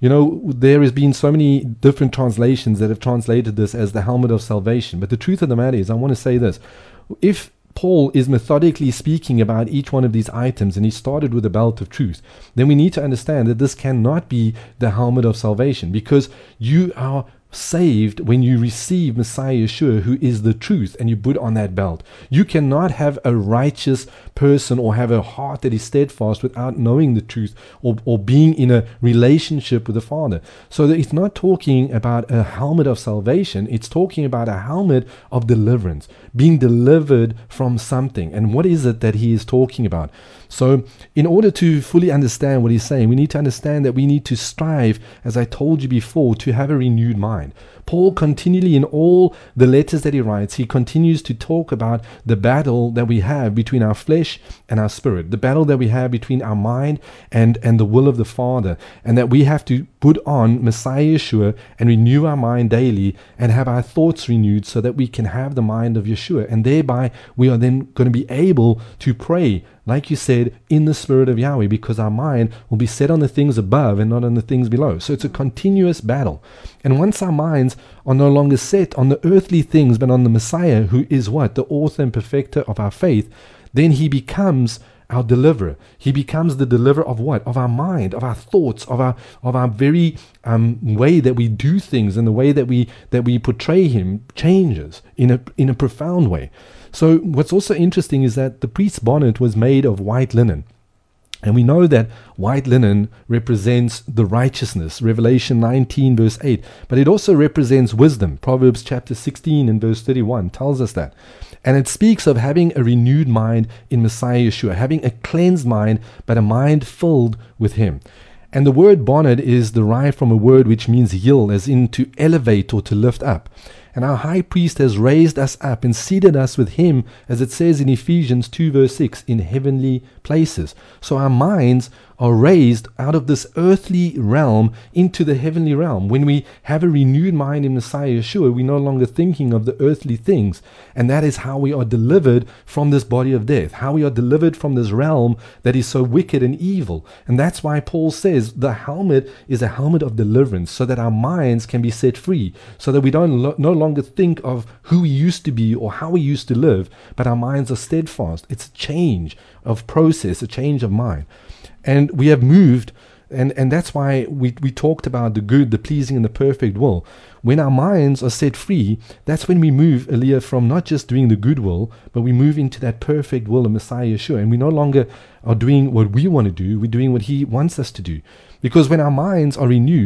S2: There has been so many different translations that have translated this as the helmet of salvation. But the truth of the matter is, I want to say this. If Paul is methodically speaking about each one of these items, and he started with the belt of truth, then we need to understand that this cannot be the helmet of salvation, because you are saved when you receive Messiah Yeshua, who is the truth, and you put on that belt. You cannot have a righteous person or have a heart that is steadfast without knowing the truth or being in a relationship with the Father. So that it's not talking about a helmet of salvation, it's talking about a helmet of deliverance, being delivered from something. And what is it that he is talking about? So in order to fully understand what he's saying, we need to understand that we need to strive, as I told you before, to have a renewed mind. Paul continually, in all the letters that he writes, he continues to talk about the battle that we have between our flesh and our spirit, the battle that we have between our mind and the will of the Father, and that we have to put on Messiah Yeshua and renew our mind daily and have our thoughts renewed so that we can have the mind of Yeshua, and thereby we are then going to be able to pray, like you said, in the Spirit of Yahweh, because our mind will be set on the things above and not on the things below. So it's a continuous battle. And once our minds are no longer set on the earthly things, but on the Messiah, who is what? The author and perfecter of our faith, then he becomes our deliverer. He becomes the deliverer of what? Of our mind, of our thoughts, of our very way that we do things, and the way that we portray him changes in a profound way. So what's also interesting is that the priest's bonnet was made of white linen. And we know that white linen represents the righteousness, Revelation 19 verse 8. But it also represents wisdom. Proverbs chapter 16 and verse 31 tells us that. And it speaks of having a renewed mind in Messiah Yeshua, having a cleansed mind, but a mind filled with him. And the word bonnet is derived from a word which means yil, as in to elevate or to lift up. And our high priest has raised us up and seated us with him, as it says in Ephesians 2 verse 6, in heavenly places. So our minds are raised out of this earthly realm into the heavenly realm. When we have a renewed mind in Messiah Yeshua, we're no longer thinking of the earthly things. And that is how we are delivered from this body of death, how we are delivered from this realm that is so wicked and evil. And that's why Paul says the helmet is a helmet of deliverance, so that our minds can be set free, so that we don't no longer think of who we used to be or how we used to live, but our minds are steadfast. It's a change of process, a change of mind. And we have moved, and that's why we talked about the good, the pleasing, and the perfect will. When our minds are set free, that's when we move, Aliyah, from not just doing the good will, but we move into that perfect will of Messiah Yeshua. And we no longer are doing what we want to do, we're doing what he wants us to do. Because when our minds are renewed,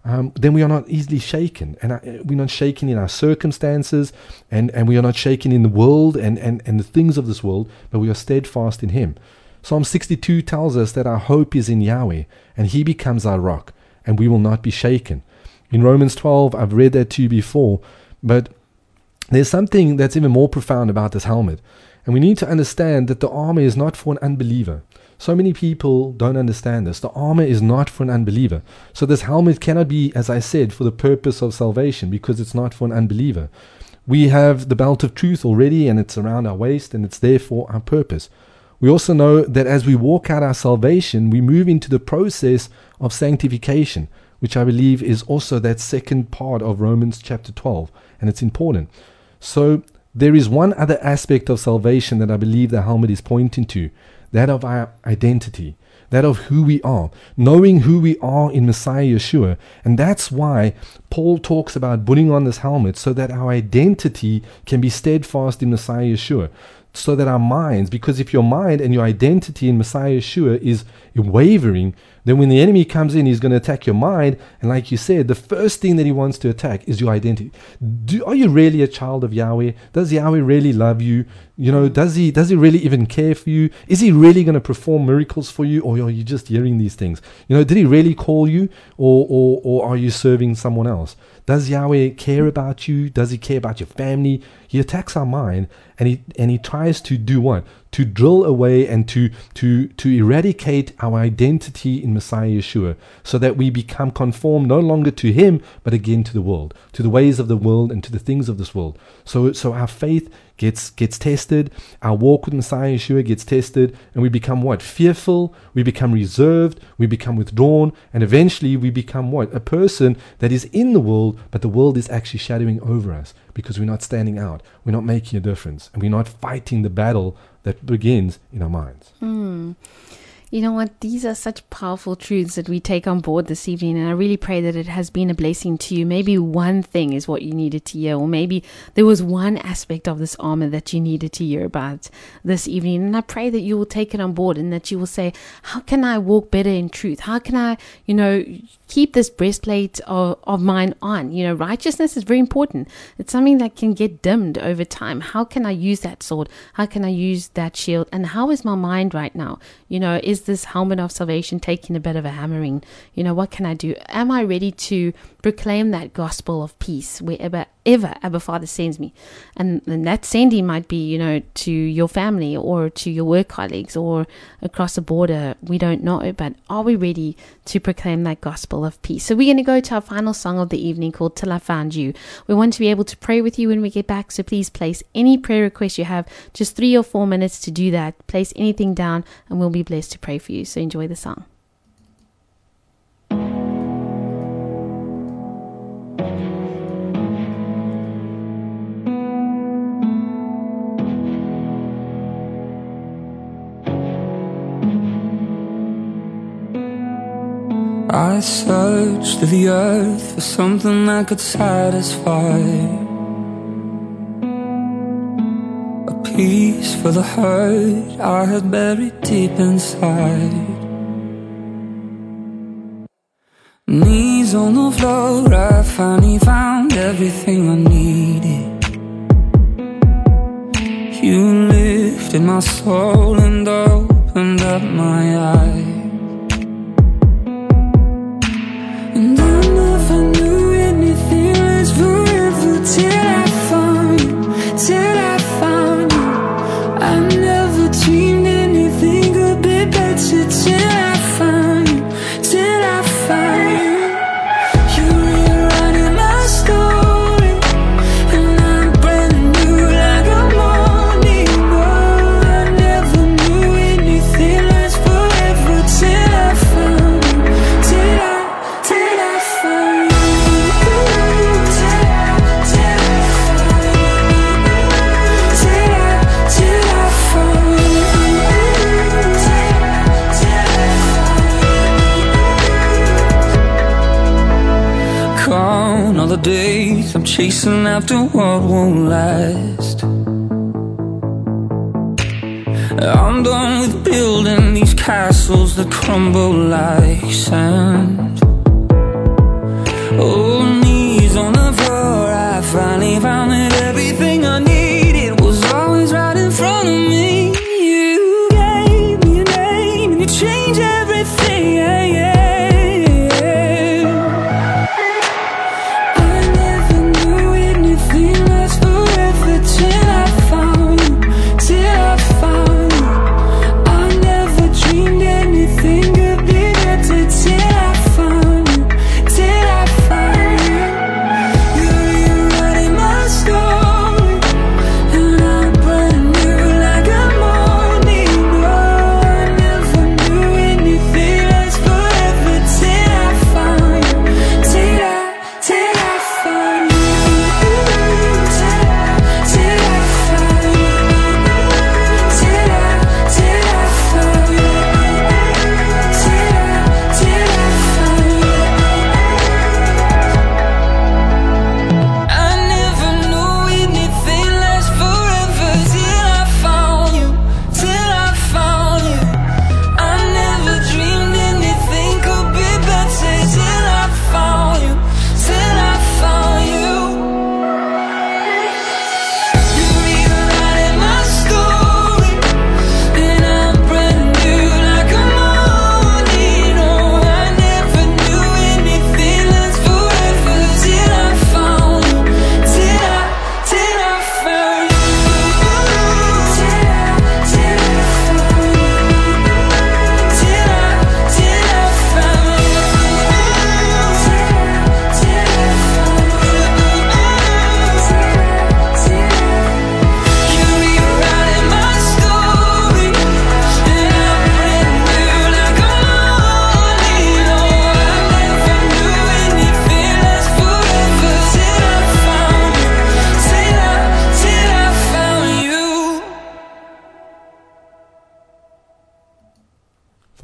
S2: then we are not easily shaken. And we're not shaken in our circumstances, and we are not shaken in the world and the things of this world, but we are steadfast in Him. Psalm 62 tells us that our hope is in Yahweh, and He becomes our rock, and we will not be shaken. In Romans 12, I've read that to you before, but there's something that's even more profound about this helmet. And we need to understand that the armor is not for an unbeliever. So many people don't understand this. The armor is not for an unbeliever. So this helmet cannot be, as I said, for the purpose of salvation, because it's not for an unbeliever. We have the belt of truth already, and it's around our waist, and it's there for our purpose. We also know that as we walk out our salvation, we move into the process of sanctification, which I believe is also that second part of Romans chapter 12, and it's important. So there is one other aspect of salvation that I believe the helmet is pointing to, that of our identity, that of who we are, knowing who we are in Messiah Yeshua. And that's why Paul talks about putting on this helmet, so that our identity can be steadfast in Messiah Yeshua, so that our minds, because if your mind and your identity in Messiah Yeshua is wavering, then when the enemy comes in, he's going to attack your mind. And like you said, the first thing that he wants to attack is your identity. Are you really a child of Yahweh? Does Yahweh really love you? Does he really even care for you? Is he really going to perform miracles for you? Or are you just hearing these things? Did he really call you? Or are you serving someone else? Does Yahweh care about you? Does he care about your family? He attacks our mind, and he tries to do what? To drill away and to eradicate our identity in Messiah Yeshua, so that we become conformed no longer to Him, but again to the world, to the ways of the world and to the things of this world. So our faith gets tested, our walk with Messiah Yeshua gets tested, and we become what? Fearful, we become reserved, we become withdrawn, and eventually we become what? A person that is in the world, but the world is actually shadowing over us, because we're not standing out, we're not making a difference, and we're not fighting the battle that begins in our minds.
S1: You know what? These are such powerful truths that we take on board this evening, and I really pray that it has been a blessing to you. Maybe one thing is what you needed to hear, or maybe there was one aspect of this armor that you needed to hear about this evening. And I pray that you will take it on board, and that you will say, how can I walk better in truth? How can I, keep this breastplate of mine on? Righteousness is very important. It's something that can get dimmed over time. How can I use that sword? How can I use that shield? And how is my mind right now? Is this helmet of salvation taking a bit of a hammering? What can I do? Am I ready to proclaim that gospel of peace wherever Abba Father sends me? And that sending might be, to your family, or to your work colleagues, or across the border. We don't know, but are we ready to proclaim that gospel of peace? So we're going to go to our final song of the evening, called Till I Found You. We want to be able to pray with you when we get back, so please place any prayer request you have. Just 3 or 4 minutes to do that. Place anything down, and we'll be blessed to pray for you. So enjoy the song.
S4: I searched through the earth for something that could satisfy, a peace for the hurt I had buried deep inside. Knees on the floor, I finally found everything I needed. You lifted my soul and opened up my eyes. And I never knew anything lasts forever till I found you, till I found you. I never dreamed anything could be better till I found you, till I found you. You rewriting my story, and I'm brand new like a morning glow. I never knew anything lasts forever till I found you, till I found you, Count all the days I'm chasing after what won't last. I'm done with building these castles that crumble like sand.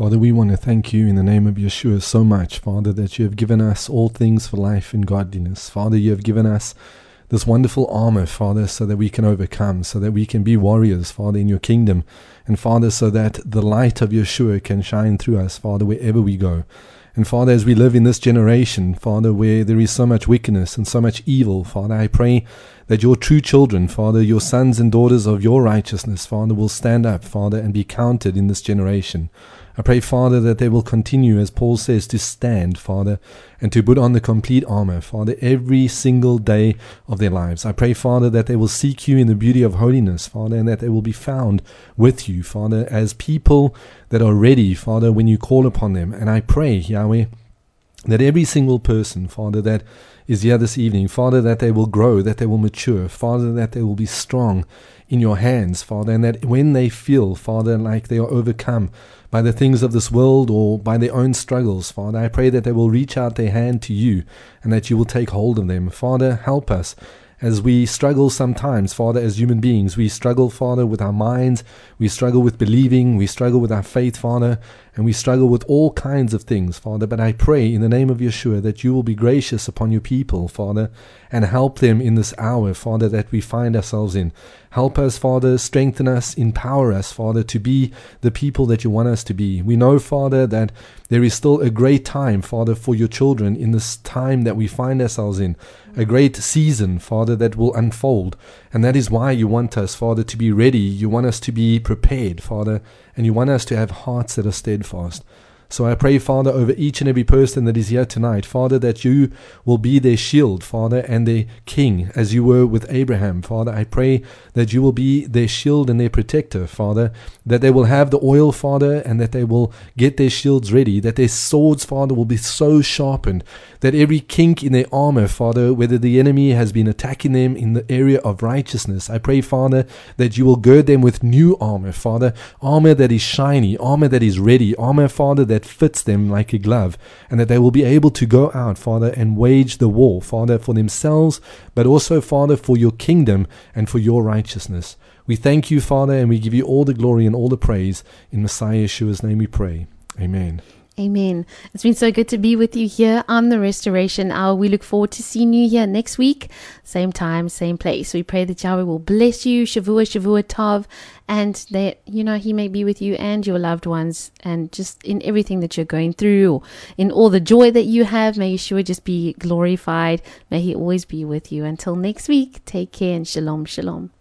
S2: Father, we want to thank you in the name of Yeshua so much, Father, that you have given us all things for life and godliness. Father, you have given us this wonderful armor, Father, so that we can overcome, so that we can be warriors, Father, in your kingdom. And Father, so that the light of Yeshua can shine through us, Father, wherever we go. And Father, as we live in this generation, Father, where there is so much wickedness and so much evil, Father, I pray that your true children, Father, your sons and daughters of your righteousness, Father, will stand up, Father, and be counted in this generation. I pray, Father, that they will continue, as Paul says, to stand, Father, and to put on the complete armor, Father, every single day of their lives. I pray, Father, that they will seek you in the beauty of holiness, Father, and that they will be found with you, Father, as people that are ready, Father, when you call upon them. And I pray, Yahweh, that every single person, Father, that is here this evening, Father, that they will grow, that they will mature, Father, that they will be strong in your hands, Father, and that when they feel, Father, like they are overcome by the things of this world or by their own struggles, Father, I pray that they will reach out their hand to you and that you will take hold of them. Father, help us as we struggle sometimes, Father, as human beings. We struggle, Father, with our minds. We struggle with believing. We struggle with our faith, Father, and we struggle with all kinds of things, Father. But I pray in the name of Yeshua that you will be gracious upon your people, Father, and help them in this hour, Father, that we find ourselves in. Help us, Father, strengthen us, empower us, Father, to be the people that you want us to be. We know, Father, that there is still a great time, Father, for your children in this time that we find ourselves in. A great season, Father, that will unfold. And that is why you want us, Father, to be ready. You want us to be prepared, Father, and you want us to have hearts that are steadfast. So I pray, Father, over each and every person that is here tonight, Father, that you will be their shield, Father, and their king, as you were with Abraham. Father, I pray that you will be their shield and their protector, Father, that they will have the oil, Father, and that they will get their shields ready, that their swords, Father, will be so sharpened, that every kink in their armor, Father, whether the enemy has been attacking them in the area of righteousness, I pray, Father, that you will gird them with new armor, Father, armor that is shiny, armor that is ready, armor, Father, that fits them like a glove, and that they will be able to go out, Father, and wage the war, Father, for themselves, but also, Father, for your kingdom and for your righteousness. We thank you, Father, and we give you all the glory and all the praise. In Messiah Yeshua's name we pray. Amen.
S1: Amen. It's been so good to be with you here on the Restoration Hour. We look forward to seeing you here next week. Same time, same place. We pray that Yahweh will bless you, Shavua, Shavua Tov, and that, He may be with you and your loved ones, and just in everything that you're going through, or in all the joy that you have. May Yeshua just be glorified. May He always be with you. Until next week, take care and shalom, shalom.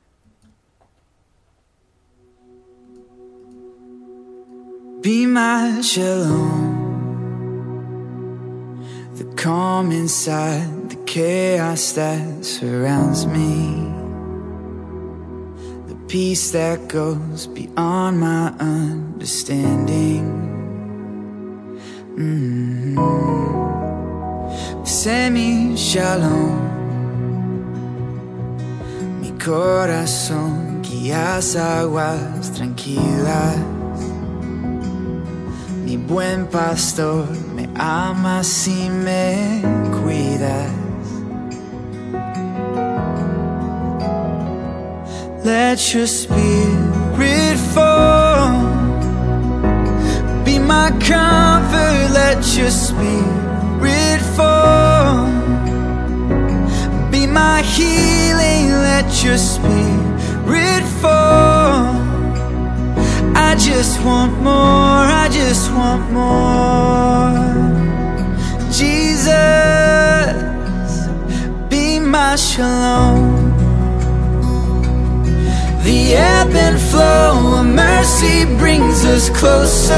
S4: Be my shalom, the calm inside the chaos that surrounds me, the peace that goes beyond my understanding. Semi shalom, mi corazón guías aguas tranquilas. Mi buen pastor me amas y me cuidas. Let your spirit fall, be my comfort. Let your spirit fall, be my healing. Let your spirit fall. I just want more, I just want more. Jesus, be my shalom. The ebb and flow of mercy brings us closer.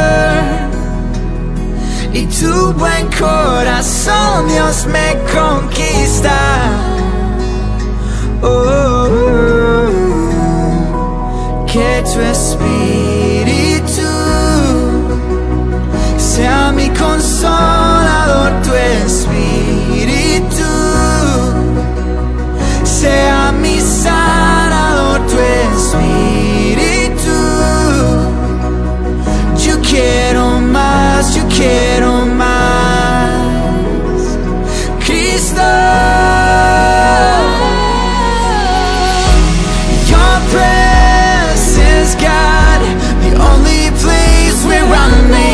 S4: Y tu buen corazón, Dios me conquista. Que tu espíritu sea mi consolador, tu espíritu sea mi sanador, tu espíritu. Yo quiero más, yo quiero más. Cristo, your presence, God, the only place where I'm made.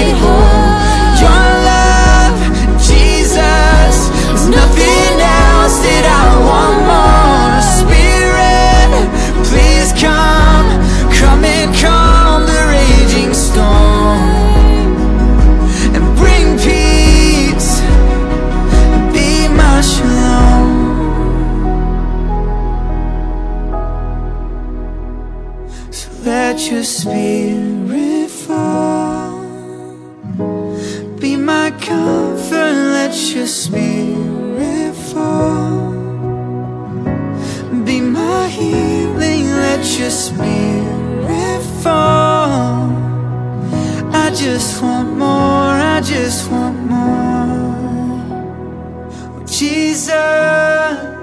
S4: Spirit fall. Be my comfort, let your Spirit fall. Be my healing, let your Spirit fall. I just want more, I just want more. Oh, Jesus,